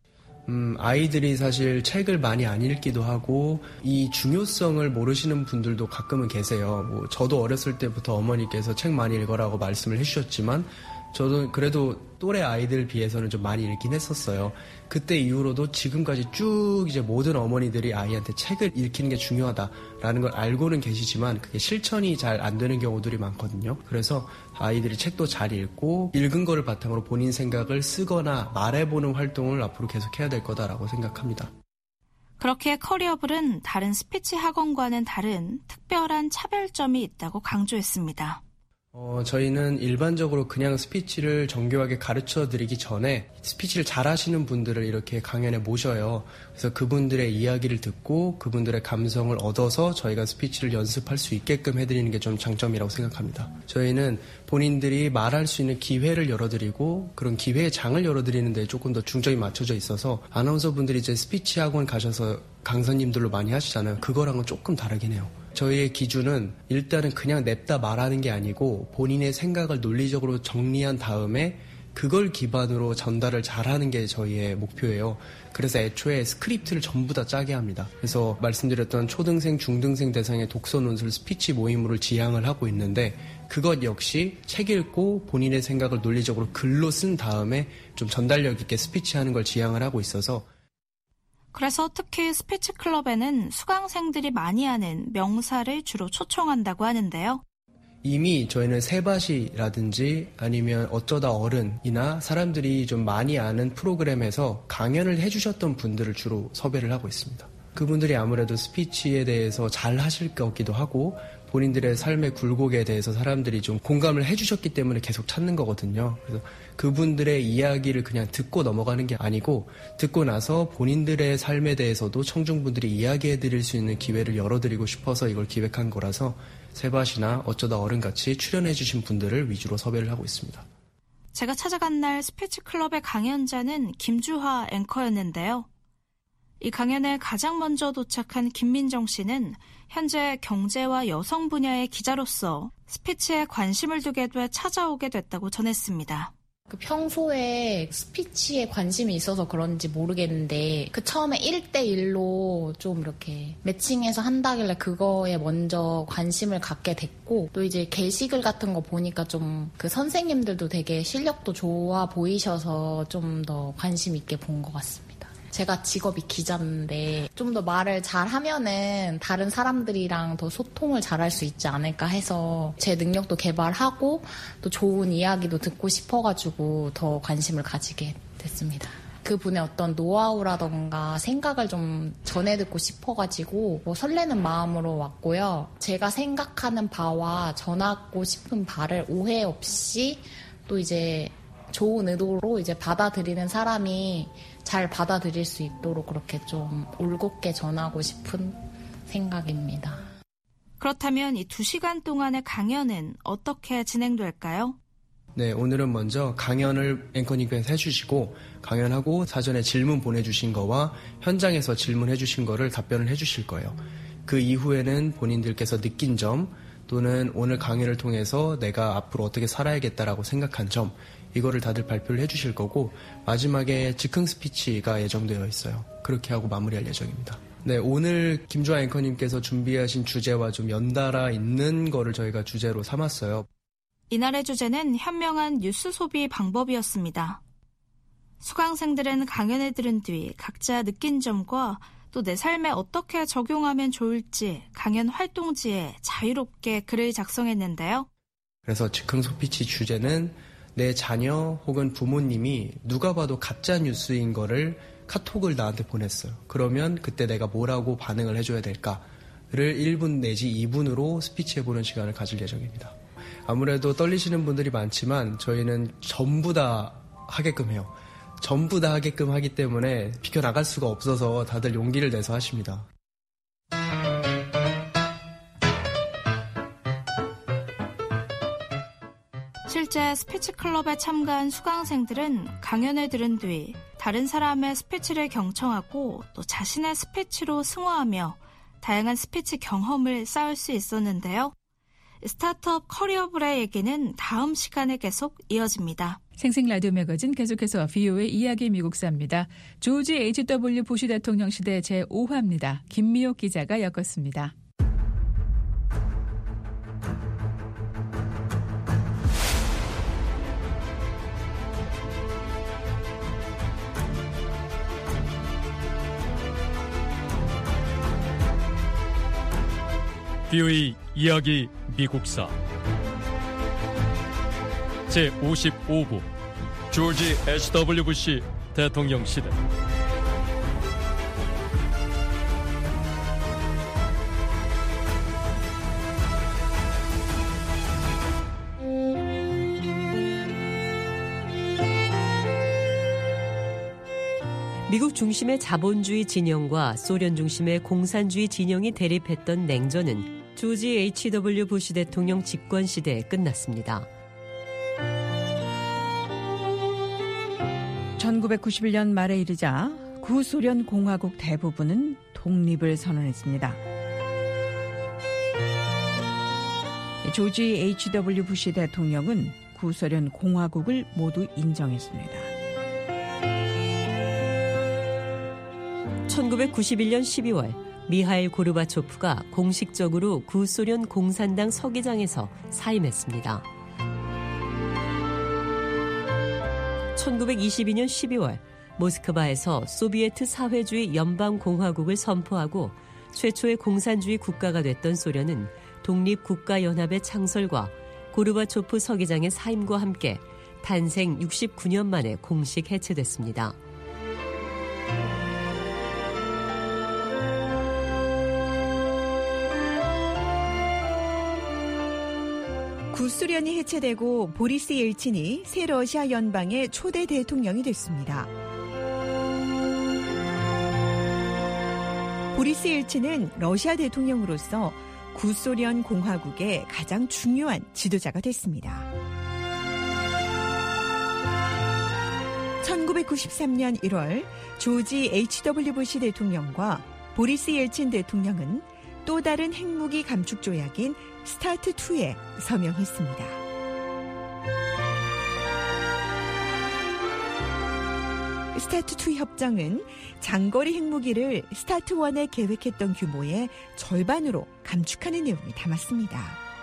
아이들이 사실 책을 많이 안 읽기도 하고 이 중요성을 모르시는 분들도 가끔은 계세요. 뭐 저도 어렸을 때부터 어머니께서 책 많이 읽어라고 말씀을 해주셨지만 저도 그래도 또래 아이들 비해서는 좀 많이 읽긴 했었어요. 그때 이후로도 지금까지 쭉 이제 모든 어머니들이 아이한테 책을 읽히는 게 중요하다라는 걸 알고는 계시지만 그게 실천이 잘 안 되는 경우들이 많거든요. 그래서 아이들이 책도 잘 읽고 읽은 거를 바탕으로 본인 생각을 쓰거나 말해보는 활동을 앞으로 계속 해야 될 거다라고 생각합니다. 그렇게 커리어블은 다른 스피치 학원과는 다른 특별한 차별점이 있다고 강조했습니다. 저희는 일반적으로 그냥 스피치를 정교하게 가르쳐 드리기 전에 스피치를 잘 하시는 분들을 이렇게 강연에 모셔요. 그래서 그분들의 이야기를 듣고 그분들의 감성을 얻어서 저희가 스피치를 연습할 수 있게끔 해드리는 게 좀 장점이라고 생각합니다. 저희는 본인들이 말할 수 있는 기회를 열어드리고 그런 기회의 장을 열어드리는 데 조금 더 중점이 맞춰져 있어서 아나운서 분들이 이제 스피치 학원 가셔서 강사님들로 많이 하시잖아요. 그거랑은 조금 다르긴 해요. 저희의 기준은 일단은 그냥 냅다 말하는 게 아니고 본인의 생각을 논리적으로 정리한 다음에 그걸 기반으로 전달을 잘하는 게 저희의 목표예요. 그래서 애초에 스크립트를 전부 다 짜게 합니다. 그래서 말씀드렸던 초등생, 중등생 대상의 독서 논술 스피치 모임을 지향을 하고 있는데 그것 역시 책 읽고 본인의 생각을 논리적으로 글로 쓴 다음에 좀 전달력 있게 스피치하는 걸 지향을 하고 있어서 그래서 특히 스피치 클럽에는 수강생들이 많이 하는 명사를 주로 초청한다고 하는데요. 이미 저희는 세바시라든지 아니면 어쩌다 어른이나 사람들이 좀 많이 아는 프로그램에서 강연을 해주셨던 분들을 주로 섭외를 하고 있습니다. 그분들이 아무래도 스피치에 대해서 잘 하실 것 같기도 하고 본인들의 삶의 굴곡에 대해서 사람들이 좀 공감을 해주셨기 때문에 계속 찾는 거거든요. 그래서 그분들의 이야기를 그냥 듣고 넘어가는 게 아니고 듣고 나서 본인들의 삶에 대해서도 청중분들이 이야기해드릴 수 있는 기회를 열어드리고 싶어서 이걸 기획한 거라서 세바시나 어쩌다 어른같이 출연해주신 분들을 위주로 섭외를 하고 있습니다. 제가 찾아간 날 스피치 클럽의 강연자는 김주하 앵커였는데요. 이 강연에 가장 먼저 도착한 김민정 씨는 현재 경제와 여성 분야의 기자로서 스피치에 관심을 두게 돼 찾아오게 됐다고 전했습니다. 평소에 스피치에 관심이 있어서 그런지 모르겠는데 처음에 1대1로 좀 이렇게 매칭해서 한다길래 그거에 먼저 관심을 갖게 됐고 또 이제 게시글 같은 거 보니까 좀 그 선생님들도 되게 실력도 좋아 보이셔서 좀 더 관심 있게 본 것 같습니다. 제가 직업이 기자인데 좀 더 말을 잘하면은 다른 사람들이랑 더 소통을 잘할 수 있지 않을까 해서 제 능력도 개발하고 또 좋은 이야기도 듣고 싶어가지고 더 관심을 가지게 됐습니다. 그분의 어떤 노하우라던가 생각을 좀 전해 듣고 싶어가지고 설레는 마음으로 왔고요. 제가 생각하는 바와 전하고 싶은 바를 오해 없이 또 이제 좋은 의도로 이제 받아들이는 사람이 잘 받아들일 수 있도록 그렇게 좀 올곧게 전하고 싶은 생각입니다. 그렇다면 이 2시간 동안의 강연은 어떻게 진행될까요? 네, 오늘은 먼저 강연을 앵커님께서 해주시고 강연하고 사전에 질문 보내주신 거와 현장에서 질문해주신 거를 답변을 해주실 거예요. 그 이후에는 본인들께서 느낀 점 또는 오늘 강연을 통해서 내가 앞으로 어떻게 살아야겠다라고 생각한 점 이거를 다들 발표를 해주실 거고 마지막에 즉흥 스피치가 예정되어 있어요. 그렇게 하고 마무리할 예정입니다. 네, 오늘 김주하 앵커님께서 준비하신 주제와 좀 연달아 있는 거를 저희가 주제로 삼았어요. 이날의 주제는 현명한 뉴스 소비 방법이었습니다. 수강생들은 강연을 들은 뒤 각자 느낀 점과 또 내 삶에 어떻게 적용하면 좋을지 강연 활동지에 자유롭게 글을 작성했는데요. 그래서 즉흥 스피치 주제는 내 자녀 혹은 부모님이 누가 봐도 가짜 뉴스인 거를 카톡을 나한테 보냈어요. 그러면 그때 내가 뭐라고 반응을 해줘야 될까를 1분 내지 2분으로 스피치해보는 시간을 가질 예정입니다. 아무래도 떨리시는 분들이 많지만 저희는 전부 다 하게끔 해요. 전부 다 하게끔 하기 때문에 비켜나갈 수가 없어서 다들 용기를 내서 하십니다. 실제 스피치 클럽에 참가한 수강생들은 강연을 들은 뒤 다른 사람의 스피치를 경청하고 또 자신의 스피치로 승화하며 다양한 스피치 경험을 쌓을 수 있었는데요. 스타트업 커리어블의 얘기는 다음 시간에 계속 이어집니다. 생생 라디오 매거진 계속해서 VOA 이야기 미국사입니다. 조지 H.W. 부시 대통령 시대 제5화입니다. 김미옥 기자가 엮었습니다. VOA 이야기 미국사 제55부 조지 H.W. 부시 대통령 시대. 미국 중심의 자본주의 진영과 소련 중심의 공산주의 진영이 대립했던 냉전은 조지 H.W. 부시 대통령 집권 시대에 끝났습니다. 1991년 말에 이르자 구소련 공화국 대부분은 독립을 선언했습니다. 조지 H.W. 부시 대통령은 구소련 공화국을 모두 인정했습니다. 1991년 12월 미하일 고르바초프가 공식적으로 구소련 공산당 서기장에서 사임했습니다. 1922년 12월 모스크바에서 소비에트 사회주의 연방공화국을 선포하고 최초의 공산주의 국가가 됐던 소련은 독립국가연합의 창설과 고르바초프 서기장의 사임과 함께 탄생 69년 만에 공식 해체됐습니다. 구소련이 해체되고 보리스 옐친이 새 러시아 연방의 초대 대통령이 됐습니다. 보리스 옐친은 러시아 대통령으로서 구소련 공화국의 가장 중요한 지도자가 됐습니다. 1993년 1월 조지 H.W. 부시 대통령과 보리스 옐친 대통령은 또 다른 핵무기 감축 조약인 스타트2에 서명했습니다. 스타트2 협정은 장거리 핵무기를 스타트1에 계획했던 규모의 절반으로 감축하는 내용을 담았습니다.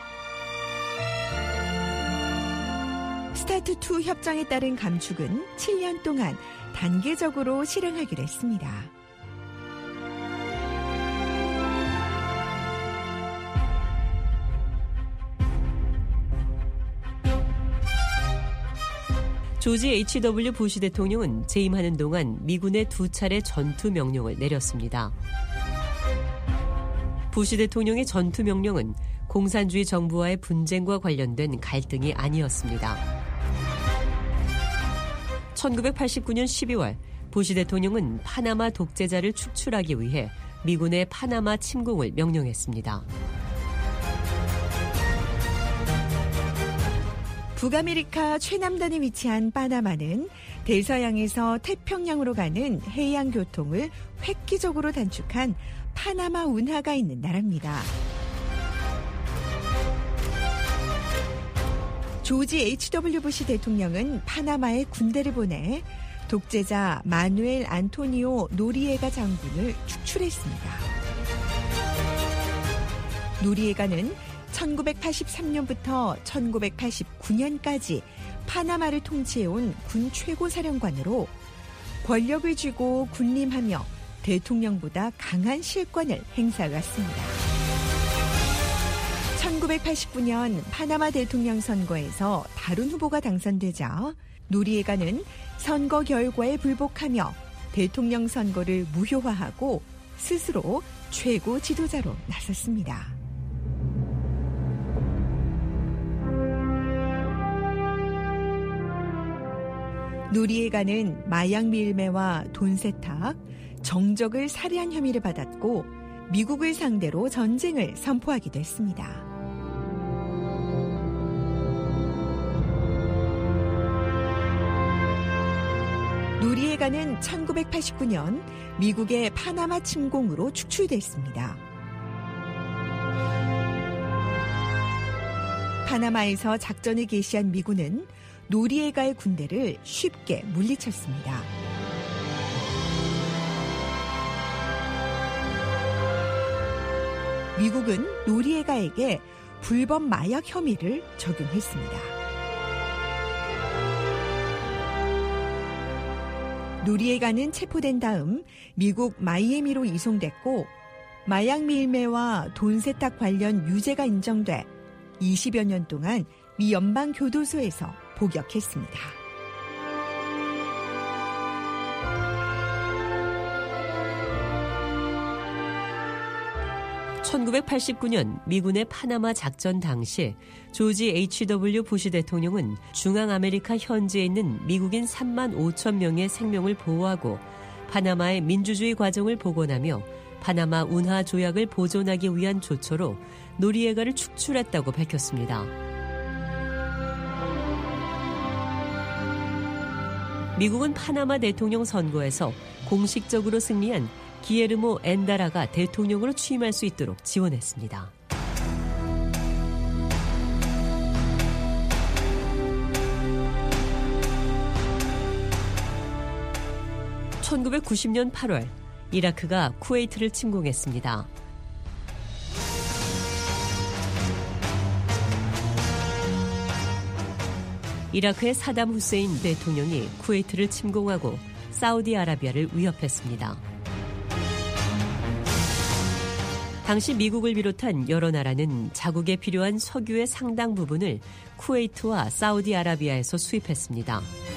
스타트2 협정에 따른 감축은 7년 동안 단계적으로 실행하기로 했습니다. 조지 H.W. 부시 대통령은 재임하는 동안 미군에 2차례 전투 명령을 내렸습니다. 부시 대통령의 전투 명령은 공산주의 정부와의 분쟁과 관련된 갈등이 아니었습니다. 1989년 12월 부시 대통령은 파나마 독재자를 축출하기 위해 미군의 파나마 침공을 명령했습니다. 북아메리카 최남단에 위치한 파나마는 대서양에서 태평양으로 가는 해양 교통을 획기적으로 단축한 파나마 운하가 있는 나라입니다. 조지 H.W. 부시 대통령은 파나마에 군대를 보내 독재자 마누엘 안토니오 노리에가 장군을 축출했습니다. 노리에가는 1983년부터 1989년까지 파나마를 통치해온 군 최고사령관으로 권력을 쥐고 군림하며 대통령보다 강한 실권을 행사해왔습니다. 1989년 파나마 대통령 선거에서 다른 후보가 당선되자 노리에가는 선거 결과에 불복하며 대통령 선거를 무효화하고 스스로 최고 지도자로 나섰습니다. 노리에가는 마약 밀매와 돈 세탁, 정적을 살해한 혐의를 받았고 미국을 상대로 전쟁을 선포하기도 했습니다. 노리에가는 1989년 미국의 파나마 침공으로 축출됐습니다. 파나마에서 작전을 개시한 미군은 노리에가의 군대를 쉽게 물리쳤습니다. 미국은 노리에가에게 불법 마약 혐의를 적용했습니다. 노리에가는 체포된 다음 미국 마이애미로 이송됐고 마약 밀매와 돈 세탁 관련 유죄가 인정돼 20여 년 동안 미 연방교도소에서 복역했습니다. (1989년) 미군의 파나마 작전 당시 조지 H.W. 부시 대통령은 중앙아메리카 현지에 있는 미국인 3만 5천 명의 생명을 보호하고 파나마의 민주주의 과정을 복원하며 파나마 운하 조약을 보존하기 위한 조처로 노리에가를 축출했다고 밝혔습니다. 미국은 파나마 대통령 선거에서 공식적으로 승리한 기에르모 엔다라가 대통령으로 취임할 수 있도록 지원했습니다. (1990년 8월) 이라크가 쿠웨이트를 침공했습니다. 이라크의 사담 후세인 대통령이 쿠웨이트를 침공하고 사우디아라비아를 위협했습니다. 당시 미국을 비롯한 여러 나라는 자국에 필요한 석유의 상당 부분을 쿠웨이트와 사우디아라비아에서 수입했습니다.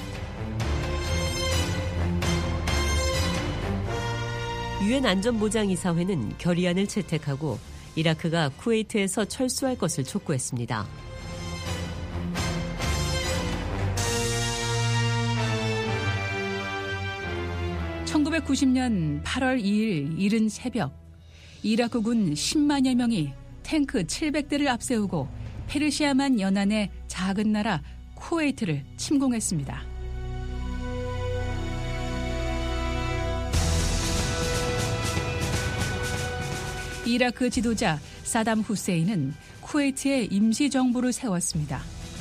유엔 안전보장이사회는 결의안을 채택하고 이라크가 쿠웨이트에서 철수할 것을 촉구했습니다. (1990년 8월 2일) 이른 새벽 이라크군 10만여 명이 탱크 700대를 앞세우고 페르시아만 연안의 작은 나라 쿠웨이트를 침공했습니다. 이라크 지도자 사담 후세인은 쿠웨이트에 임시정부를 세웠습니다.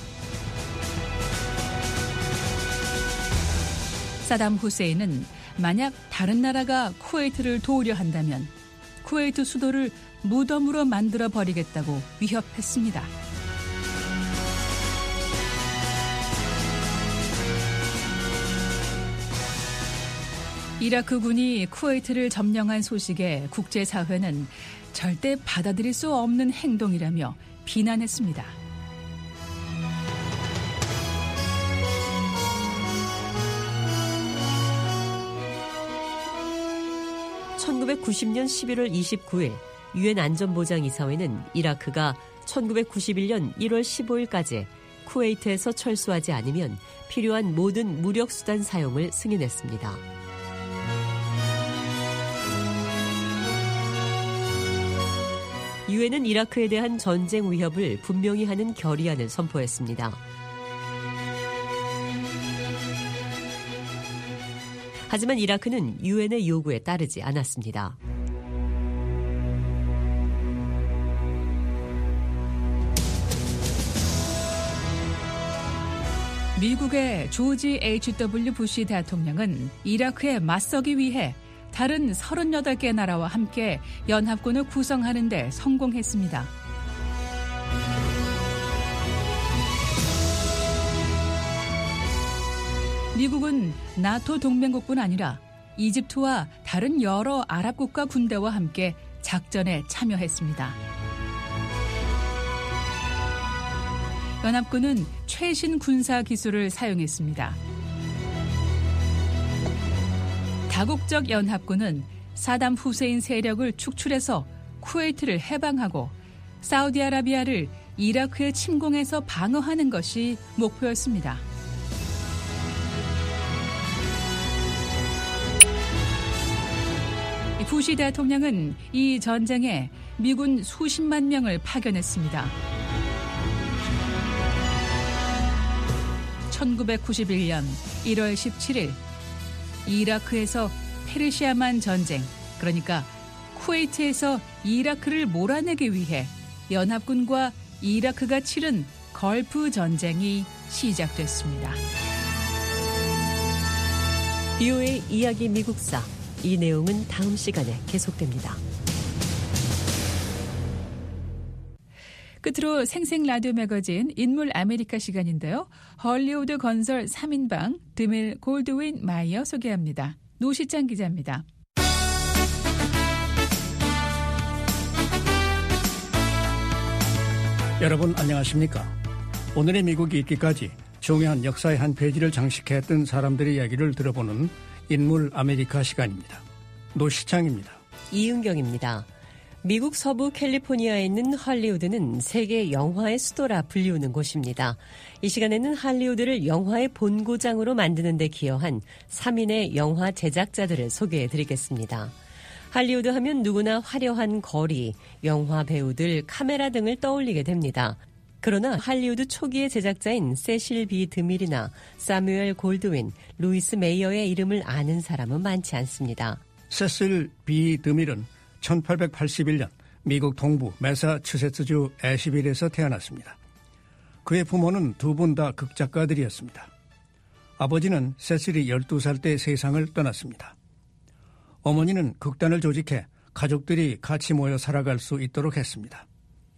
사담 후세인은 만약 다른 나라가 쿠웨이트를 도우려 한다면 쿠웨이트 수도를 무덤으로 만들어 버리겠다고 위협했습니다. 이라크군이 쿠웨이트를 점령한 소식에 국제사회는 절대 받아들일 수 없는 행동이라며 비난했습니다. (1990년 11월 29일) 유엔 안전보장이사회는 이라크가 1991년 1월 15일까지 쿠웨이트에서 철수하지 않으면 필요한 모든 무력수단 사용을 승인했습니다. 유엔은 이라크에 대한 전쟁 위협을 분명히 하는 결의안을 선포했습니다. 하지만 이라크는 유엔의 요구에 따르지 않았습니다. 미국의 조지 H.W. 부시 대통령은 이라크에 맞서기 위해 다른 38개 나라와 함께 연합군을 구성하는 데 성공했습니다. 미국은 나토 동맹국뿐 아니라 이집트와 다른 여러 아랍 국가 군대와 함께 작전에 참여했습니다. 연합군은 최신 군사 기술을 사용했습니다. 다국적 연합군은 사담 후세인 세력을 축출해서 쿠웨이트를 해방하고 사우디아라비아를 이라크의 침공에서 방어하는 것이 목표였습니다. 부시 대통령은 이 전쟁에 미군 수십만 명을 파견했습니다. 1991년 1월 17일 이라크에서 페르시아만 전쟁, 그러니까 쿠웨이트에서 이라크를 몰아내기 위해 연합군과 이라크가 치른 걸프 전쟁이 시작됐습니다. BOA 이야기 미국사. 이 내용은 다음 시간에 계속됩니다. 끝으로 생생 라디오 매거진 인물 아메리카 시간인데요. 헐리우드 건설 3인방 드밀 골드윈 마이어 소개합니다. 노시장 기자입니다. 여러분 안녕하십니까? 오늘의 미국이 있기까지 중요한 역사의 한 페이지를 장식했던 사람들의 이야기를 들어보는 인물 아메리카 시간입니다. 노시창입니다. 이은경입니다. 미국 서부 캘리포니아에 있는 할리우드는 세계 영화의 수도라 불리우는 곳입니다. 이 시간에는 할리우드를 영화의 본고장으로 만드는 데 기여한 3인의 영화 제작자들을 소개해드리겠습니다. 할리우드 하면 누구나 화려한 거리, 영화 배우들, 카메라 등을 떠올리게 됩니다. 그러나 할리우드 초기의 제작자인 세실 B. 드밀이나 사뮤엘 골드윈, 루이스 메이어의 이름을 아는 사람은 많지 않습니다. 세실 B. 드밀은 1881년 미국 동부 매사추세츠주 애쉬빌에서 태어났습니다. 그의 부모는 두 분 다 극작가들이었습니다. 아버지는 세실이 12살 때 세상을 떠났습니다. 어머니는 극단을 조직해 가족들이 같이 모여 살아갈 수 있도록 했습니다.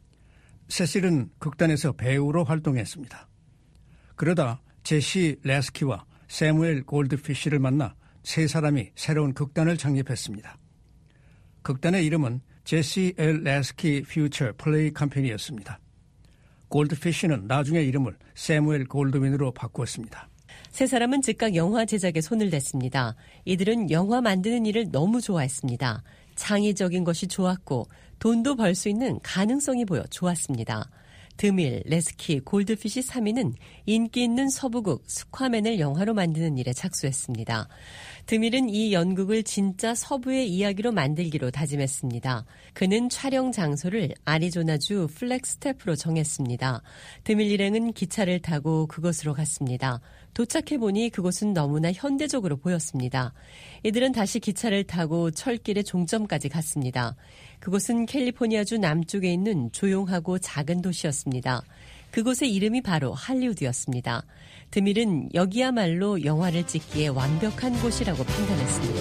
세실은 극단에서 배우로 활동했습니다. 그러다 제시 레스키와 세무엘 골드피쉬를 만나 세 사람이 새로운 극단을 창립했습니다. 극단의 이름은 제시 엘 레스키 퓨처 플레이 컴퍼니였습니다. 골드피쉬는 나중에 이름을 세무엘 골드윈으로 바꾸었습니다. 세 사람은 즉각 영화 제작에 손을 댔습니다. 이들은 영화 만드는 일을 너무 좋아했습니다. 창의적인 것이 좋았고 돈도 벌 수 있는 가능성이 보여 좋았습니다. 드밀, 레스키, 골드피쉬 3인은 인기 있는 서부극 스쿼맨을 영화로 만드는 일에 착수했습니다. 드밀은 이 연극을 진짜 서부의 이야기로 만들기로 다짐했습니다. 그는 촬영 장소를 아리조나주 플렉스테프로 정했습니다. 드밀 일행은 기차를 타고 그곳으로 갔습니다. 도착해보니 그곳은 너무나 현대적으로 보였습니다. 이들은 다시 기차를 타고 철길의 종점까지 갔습니다. 그곳은 캘리포니아주 남쪽에 있는 조용하고 작은 도시였습니다. 그곳의 이름이 바로 할리우드였습니다. 드밀은 여기야말로 영화를 찍기에 완벽한 곳이라고 판단했습니다.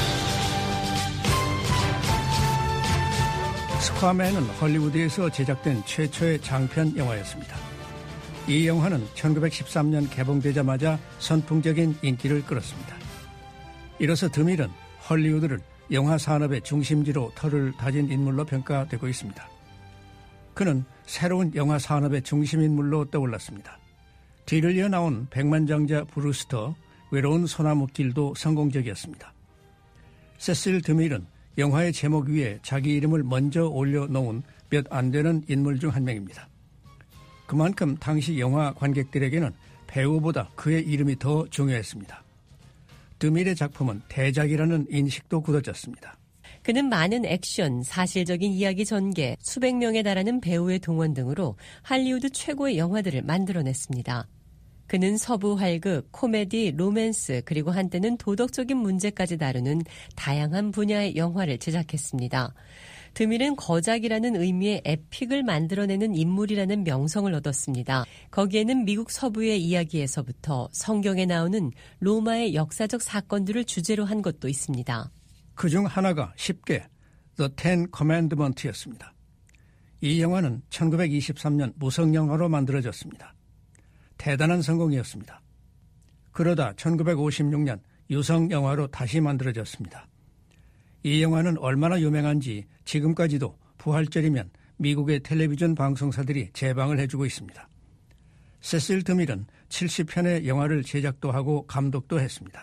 스쿼맨은 헐리우드에서 제작된 최초의 장편 영화였습니다. 이 영화는 1913년 개봉되자마자 선풍적인 인기를 끌었습니다. 이로써 드밀은 헐리우드를 영화 산업의 중심지로 털을 다진 인물로 평가되고 있습니다. 그는 새로운 영화 산업의 중심인물로 떠올랐습니다. 뒤를 이어 나온 백만장자 브루스터, 외로운 소나무길도 성공적이었습니다. 세실 드밀은 영화의 제목 위에 자기 이름을 먼저 올려놓은 몇 안 되는 인물 중 한 명입니다. 그만큼 당시 영화 관객들에게는 배우보다 그의 이름이 더 중요했습니다. 드밀의 작품은 대작이라는 인식도 굳어졌습니다. 그는 많은 액션, 사실적인 이야기 전개, 수백 명에 달하는 배우의 동원 등으로 할리우드 최고의 영화들을 만들어냈습니다. 그는 서부 활극, 코미디, 로맨스, 그리고 한때는 도덕적인 문제까지 다루는 다양한 분야의 영화를 제작했습니다. 드밀은 거작이라는 의미의 에픽을 만들어내는 인물이라는 명성을 얻었습니다. 거기에는 미국 서부의 이야기에서부터 성경에 나오는 로마의 역사적 사건들을 주제로 한 것도 있습니다. 그중 하나가 쉽게 The Ten Commandments였습니다. 이 영화는 1923년 무성영화로 만들어졌습니다. 대단한 성공이었습니다. 그러다 1956년 유성영화로 다시 만들어졌습니다. 이 영화는 얼마나 유명한지 지금까지도 부활절이면 미국의 텔레비전 방송사들이 재방을 해주고 있습니다. 세실 드밀은 70편의 영화를 제작도 하고 감독도 했습니다.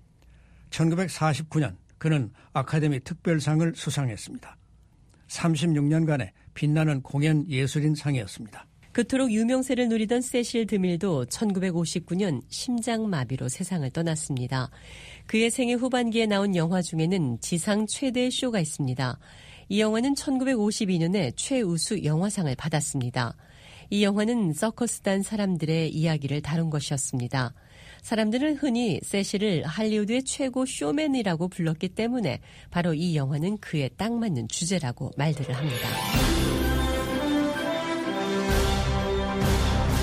1949년 그는 아카데미 특별상을 수상했습니다. 36년간의 빛나는 공연 예술인 상이었습니다. 그토록 유명세를 누리던 세실 드밀도 1959년 심장마비로 세상을 떠났습니다. 그의 생애 후반기에 나온 영화 중에는 지상 최대의 쇼가 있습니다. 이 영화는 1952년에 최우수 영화상을 받았습니다. 이 영화는 서커스단 사람들의 이야기를 다룬 것이었습니다. 사람들은 흔히 세실을 할리우드의 최고 쇼맨이라고 불렀기 때문에 바로 이 영화는 그에 딱 맞는 주제라고 말들을 합니다.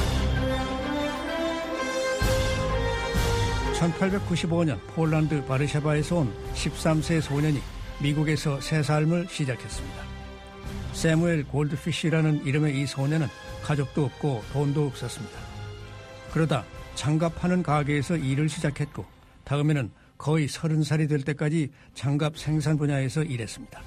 1895년 폴란드 바르샤바에서 온 13세 소년이 미국에서 새 삶을 시작했습니다. 세무엘 골드피쉬라는 이름의 이 소년은 가족도 없고 돈도 없었습니다. 그러다 장갑 파는 가게에서 일을 시작했고 다음에는 거의 30살이 될 때까지 장갑 생산 분야에서 일했습니다.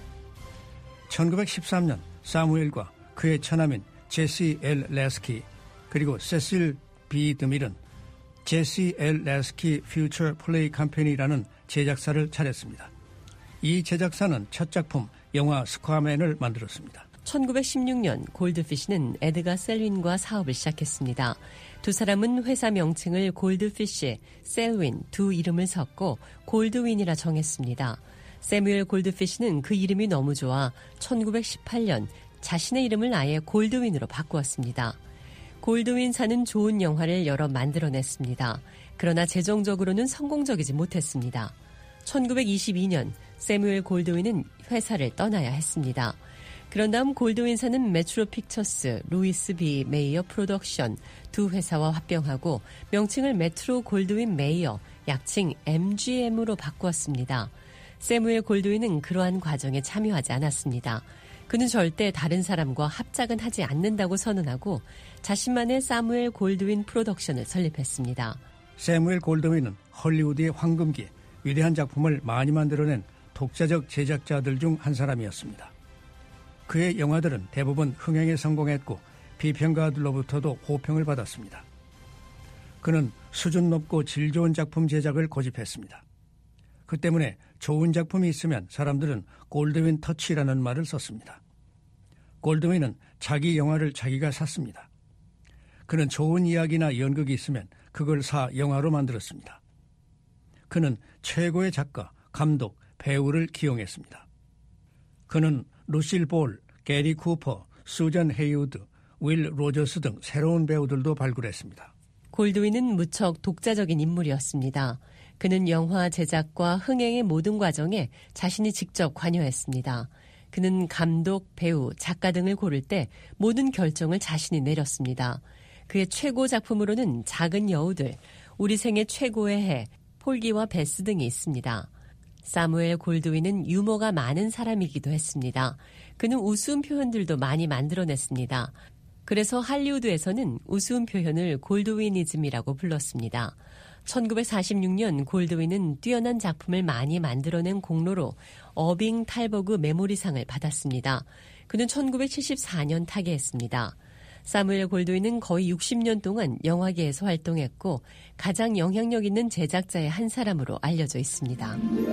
1913년 사무엘과 그의 처남인 제시 엘 레스키 그리고 세실 B 드밀은 제시 엘 레스키 퓨처 플레이 컴퍼니라는 제작사를 차렸습니다. 이 제작사는 첫 작품 영화 스쿼맨을 만들었습니다. 1916년 골드피쉬는 에드가 셀윈과 사업을 시작했습니다. 두 사람은 회사 명칭을 골드피쉬, 셀윈 두 이름을 섞고 골드윈이라 정했습니다. 세뮤엘 골드피쉬는 그 이름이 너무 좋아 1918년 자신의 이름을 아예 골드윈으로 바꾸었습니다. 골드윈사는 좋은 영화를 여러 만들어냈습니다. 그러나 재정적으로는 성공적이지 못했습니다. 1922년 세뮤엘 골드윈은 회사를 떠나야 했습니다. 그런 다음 골드윈사는 메트로 픽처스, 루이스 B. 메이어 프로덕션 두 회사와 합병하고 명칭을 메트로 골드윈 메이어, 약칭 MGM으로 바꾸었습니다. 세뮤엘 골드윈은 그러한 과정에 참여하지 않았습니다. 그는 절대 다른 사람과 합작은 하지 않는다고 선언하고 자신만의 사무엘 골드윈 프로덕션을 설립했습니다. 세뮤엘 골드윈은 헐리우드의 황금기, 위대한 작품을 많이 만들어낸 독자적 제작자들 중 한 사람이었습니다. 그의 영화들은 대부분 흥행에 성공했고 비평가들로부터도 호평을 받았습니다. 그는 수준 높고 질 좋은 작품 제작을 고집했습니다. 그 때문에 좋은 작품이 있으면 사람들은 골드윈 터치라는 말을 썼습니다. 골드윈은 자기 영화를 자기가 샀습니다. 그는 좋은 이야기나 연극이 있으면 그걸 사 영화로 만들었습니다. 그는 최고의 작가, 감독, 배우를 기용했습니다. 그는 루실 볼, 게리 쿠퍼, 수전 헤이우드, 윌 로저스 등 새로운 배우들도 발굴했습니다. 골드윈은 무척 독자적인 인물이었습니다. 그는 영화 제작과 흥행의 모든 과정에 자신이 직접 관여했습니다. 그는 감독, 배우, 작가 등을 고를 때 모든 결정을 자신이 내렸습니다. 그의 최고 작품으로는 작은 여우들, 우리 생애 최고의 해, 폴기와 베스 등이 있습니다. 사무엘 골드윈은 유머가 많은 사람이기도 했습니다. 그는 우스운 표현들도 많이 만들어냈습니다. 그래서 할리우드에서는 우스운 표현을 골드위니즘이라고 불렀습니다. 1946년 골드윈은 뛰어난 작품을 많이 만들어낸 공로로 어빙 탈버그 메모리상을 받았습니다. 그는 1974년 타계했습니다. 사무엘 골드윈은 거의 60년 동안 영화계에서 활동했고 가장 영향력 있는 제작자의 한 사람으로 알려져 있습니다.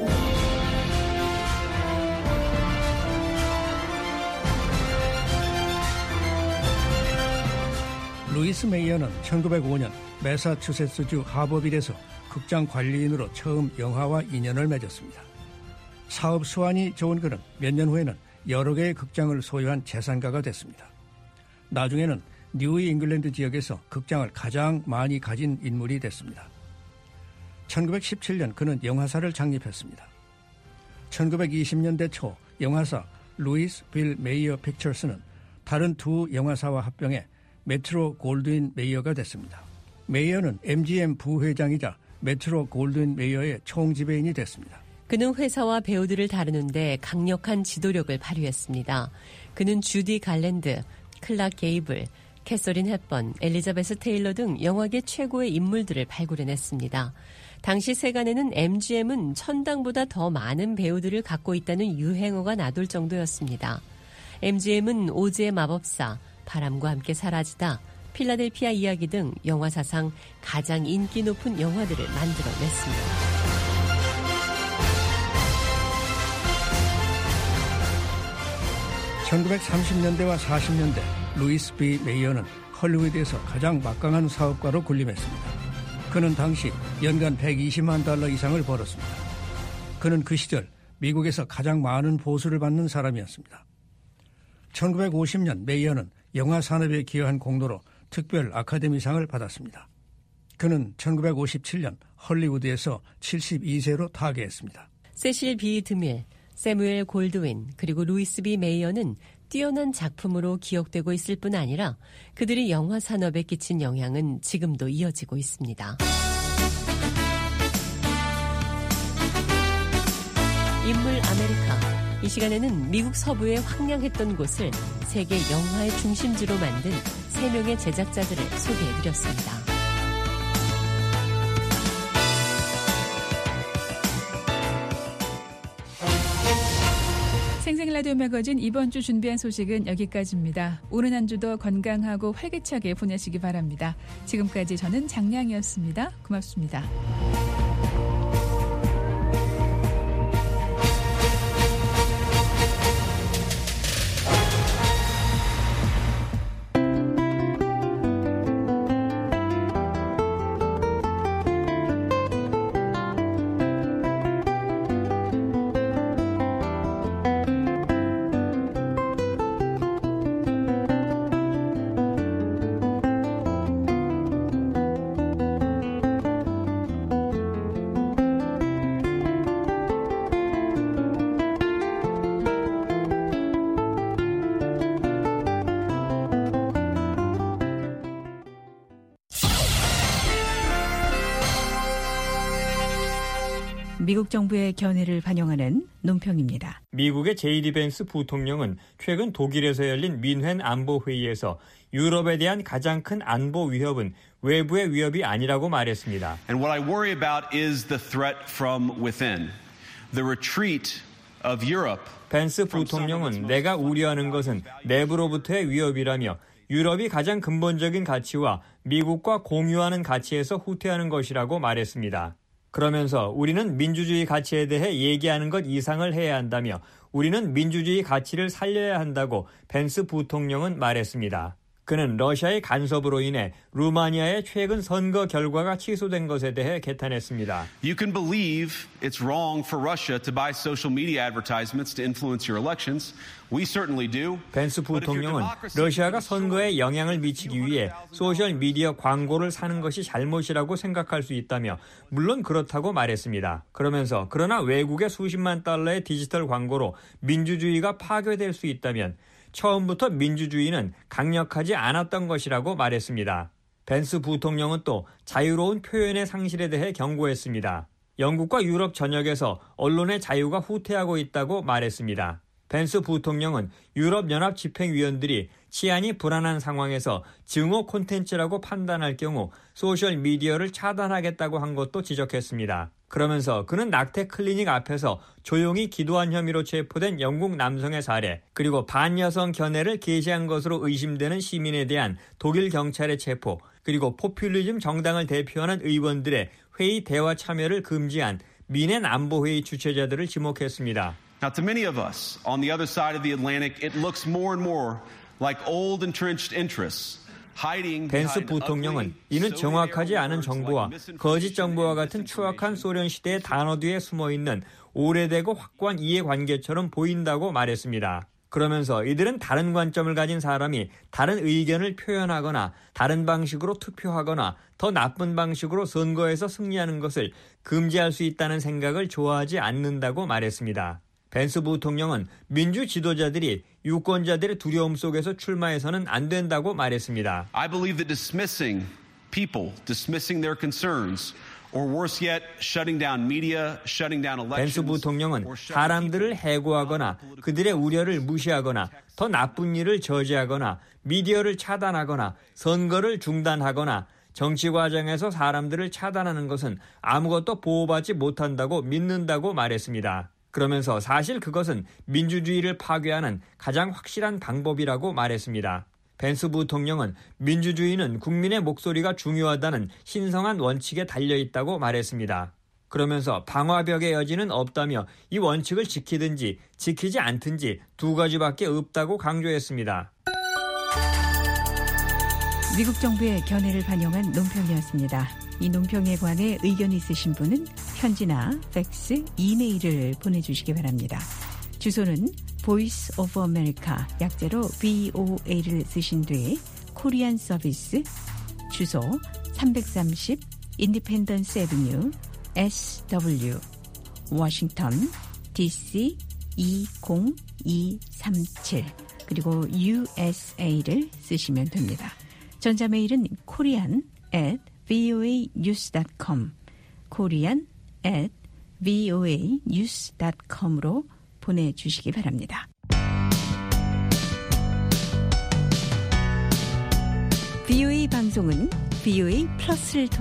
루이스 메이어는 1905년 매사추세츠주 하버빌에서 극장 관리인으로 처음 영화와 인연을 맺었습니다. 사업 수완이 좋은 그는 몇 년 후에는 여러 개의 극장을 소유한 재산가가 됐습니다. 나중에는 뉴 잉글랜드 지역에서 극장을 가장 많이 가진 인물이 됐습니다. 1917년 그는 영화사를 창립했습니다. 1920년대 초 영화사 루이스 빌 메이어 픽처스는 다른 두 영화사와 합병해 메트로 골드윈 메이어가 됐습니다. 메이어는 MGM 부회장이자 메트로 골드윈 메이어의 총지배인이 됐습니다. 그는 회사와 배우들을 다루는데 강력한 지도력을 발휘했습니다. 그는 주디 갈랜드, 클락 게이블, 캐서린 헵번, 엘리자베스 테일러 등 영화계 최고의 인물들을 발굴해냈습니다. 당시 세간에는 MGM은 천당보다 더 많은 배우들을 갖고 있다는 유행어가 나돌 정도였습니다. MGM은 오즈의 마법사, 바람과 함께 사라지다, 필라델피아 이야기 등 영화 사상 가장 인기 높은 영화들을 만들어냈습니다. 1930년대와 40년대 루이스 B. 메이어는 헐리우드에서 가장 막강한 사업가로 군림했습니다. 그는 당시 연간 120만 달러 이상을 벌었습니다. 그는 그 시절 미국에서 가장 많은 보수를 받는 사람이었습니다. 1950년 메이어는 영화 산업에 기여한 공로로 특별 아카데미상을 받았습니다. 그는 1957년 헐리우드에서 72세로 타계했습니다. 세실 B. 드밀, 세뮤엘 골드윈, 그리고 루이스 B. 메이어는 뛰어난 작품으로 기억되고 있을 뿐 아니라 그들이 영화 산업에 끼친 영향은 지금도 이어지고 있습니다. 인물 아메리카. 이 시간에는 미국 서부에 황량했던 곳을 세계 영화의 중심지로 만든 3명의 제작자들을 소개해드렸습니다. 생생라디오 매거진 이번 주 준비한 소식은 여기까지입니다. 오늘 한 주도 건강하고 활기차게 보내시기 바랍니다. 지금까지 저는 장량이었습니다. 고맙습니다. 미국 정부의 견해를 반영하는 논평입니다. 미국의 제이디 벤스 부통령은 최근 독일에서 열린 민헨 안보회의에서 유럽에 대한 가장 큰 안보 위협은 외부의 위협이 아니라고 말했습니다. And what I worry about is the threat from within. The retreat of Europe. 벤스 부통령은 내가 우려하는 것은 내부로부터의 위협이라며 유럽이 가장 근본적인 가치와 미국과 공유하는 가치에서 후퇴하는 것이라고 말했습니다. 그러면서 우리는 민주주의 가치에 대해 얘기하는 것 이상을 해야 한다며 우리는 민주주의 가치를 살려야 한다고 벤스 부통령은 말했습니다. 그는 러시아의 간섭으로 인해 루마니아의 최근 선거 결과가 취소된 것에 대해 개탄했습니다. You can believe it's wrong for Russia to buy social media advertisements to influence your elections. We certainly do. 벤스 부통령은 러시아가 선거에 영향을 미치기 위해 소셜 미디어 광고를 사는 것이 잘못이라고 생각할 수 있다며 물론 그렇다고 말했습니다. 그러면서 그러나 외국의 수십만 달러의 디지털 광고로 민주주의가 파괴될 수 있다면 처음부터 민주주의는 강력하지 않았던 것이라고 말했습니다. 벤스 부통령은 또 자유로운 표현의 상실에 대해 경고했습니다. 영국과 유럽 전역에서 언론의 자유가 후퇴하고 있다고 말했습니다. 벤스 부통령은 유럽연합 집행위원들이 치안이 불안한 상황에서 증오 콘텐츠라고 판단할 경우 소셜미디어를 차단하겠다고 한 것도 지적했습니다. 그러면서 그는 낙태 클리닉 앞에서 조용히 기도한 혐의로 체포된 영국 남성의 사례, 그리고 반여성 견해를 게시한 것으로 의심되는 시민에 대한 독일 경찰의 체포, 그리고 포퓰리즘 정당을 대표하는 의원들의 회의 대화 참여를 금지한 민헨 안보회의 주최자들을 지목했습니다. Now, to many of us on the other side of the Atlantic, it looks more and more like old entrenched interests. 벤스 부통령은 이는 정확하지 않은 정보와 거짓 정보와 같은 추악한 소련 시대의 단어 뒤에 숨어있는 오래되고 확고한 이해관계처럼 보인다고 말했습니다. 그러면서 이들은 다른 관점을 가진 사람이 다른 의견을 표현하거나 다른 방식으로 투표하거나 더 나쁜 방식으로 선거에서 승리하는 것을 금지할 수 있다는 생각을 좋아하지 않는다고 말했습니다. 벤스 부통령은 민주 지도자들이 유권자들의 두려움 속에서 출마해서는 안 된다고 말했습니다. I believe that dismissing people, dismissing their concerns, or worse yet, shutting down media, shutting down elections. 벤스 부통령은 사람들을 해고하거나 그들의 우려를 무시하거나 더 나쁜 일을 저지하거나 미디어를 차단하거나 선거를 중단하거나 정치 과정에서 사람들을 차단하는 것은 아무것도 보호받지 못한다고 믿는다고 말했습니다. 그러면서 사실 그것은 민주주의를 파괴하는 가장 확실한 방법이라고 말했습니다. 벤스 부통령은 민주주의는 국민의 목소리가 중요하다는 신성한 원칙에 달려있다고 말했습니다. 그러면서 방화벽의 여지는 없다며 이 원칙을 지키든지 지키지 않든지 두 가지밖에 없다고 강조했습니다. 미국 정부의 견해를 반영한 논평이었습니다. 이 논평에 관해 의견이 있으신 분은 편지나 팩스, 이메일을 보내주시기 바랍니다. 주소는 Voice of America, 약자로 VOA를 쓰신 뒤에 코리안 서비스, 주소 330 인디펜던스 애비뉴 SW, 워싱턴 DC 20237, 그리고 USA를 쓰시면 됩니다. 전자메일은 korean@voanews.com, korean@voanews.com voanews.com으로 보내주시기 바랍니다. VOA 방송은 VOA 플러스를 통해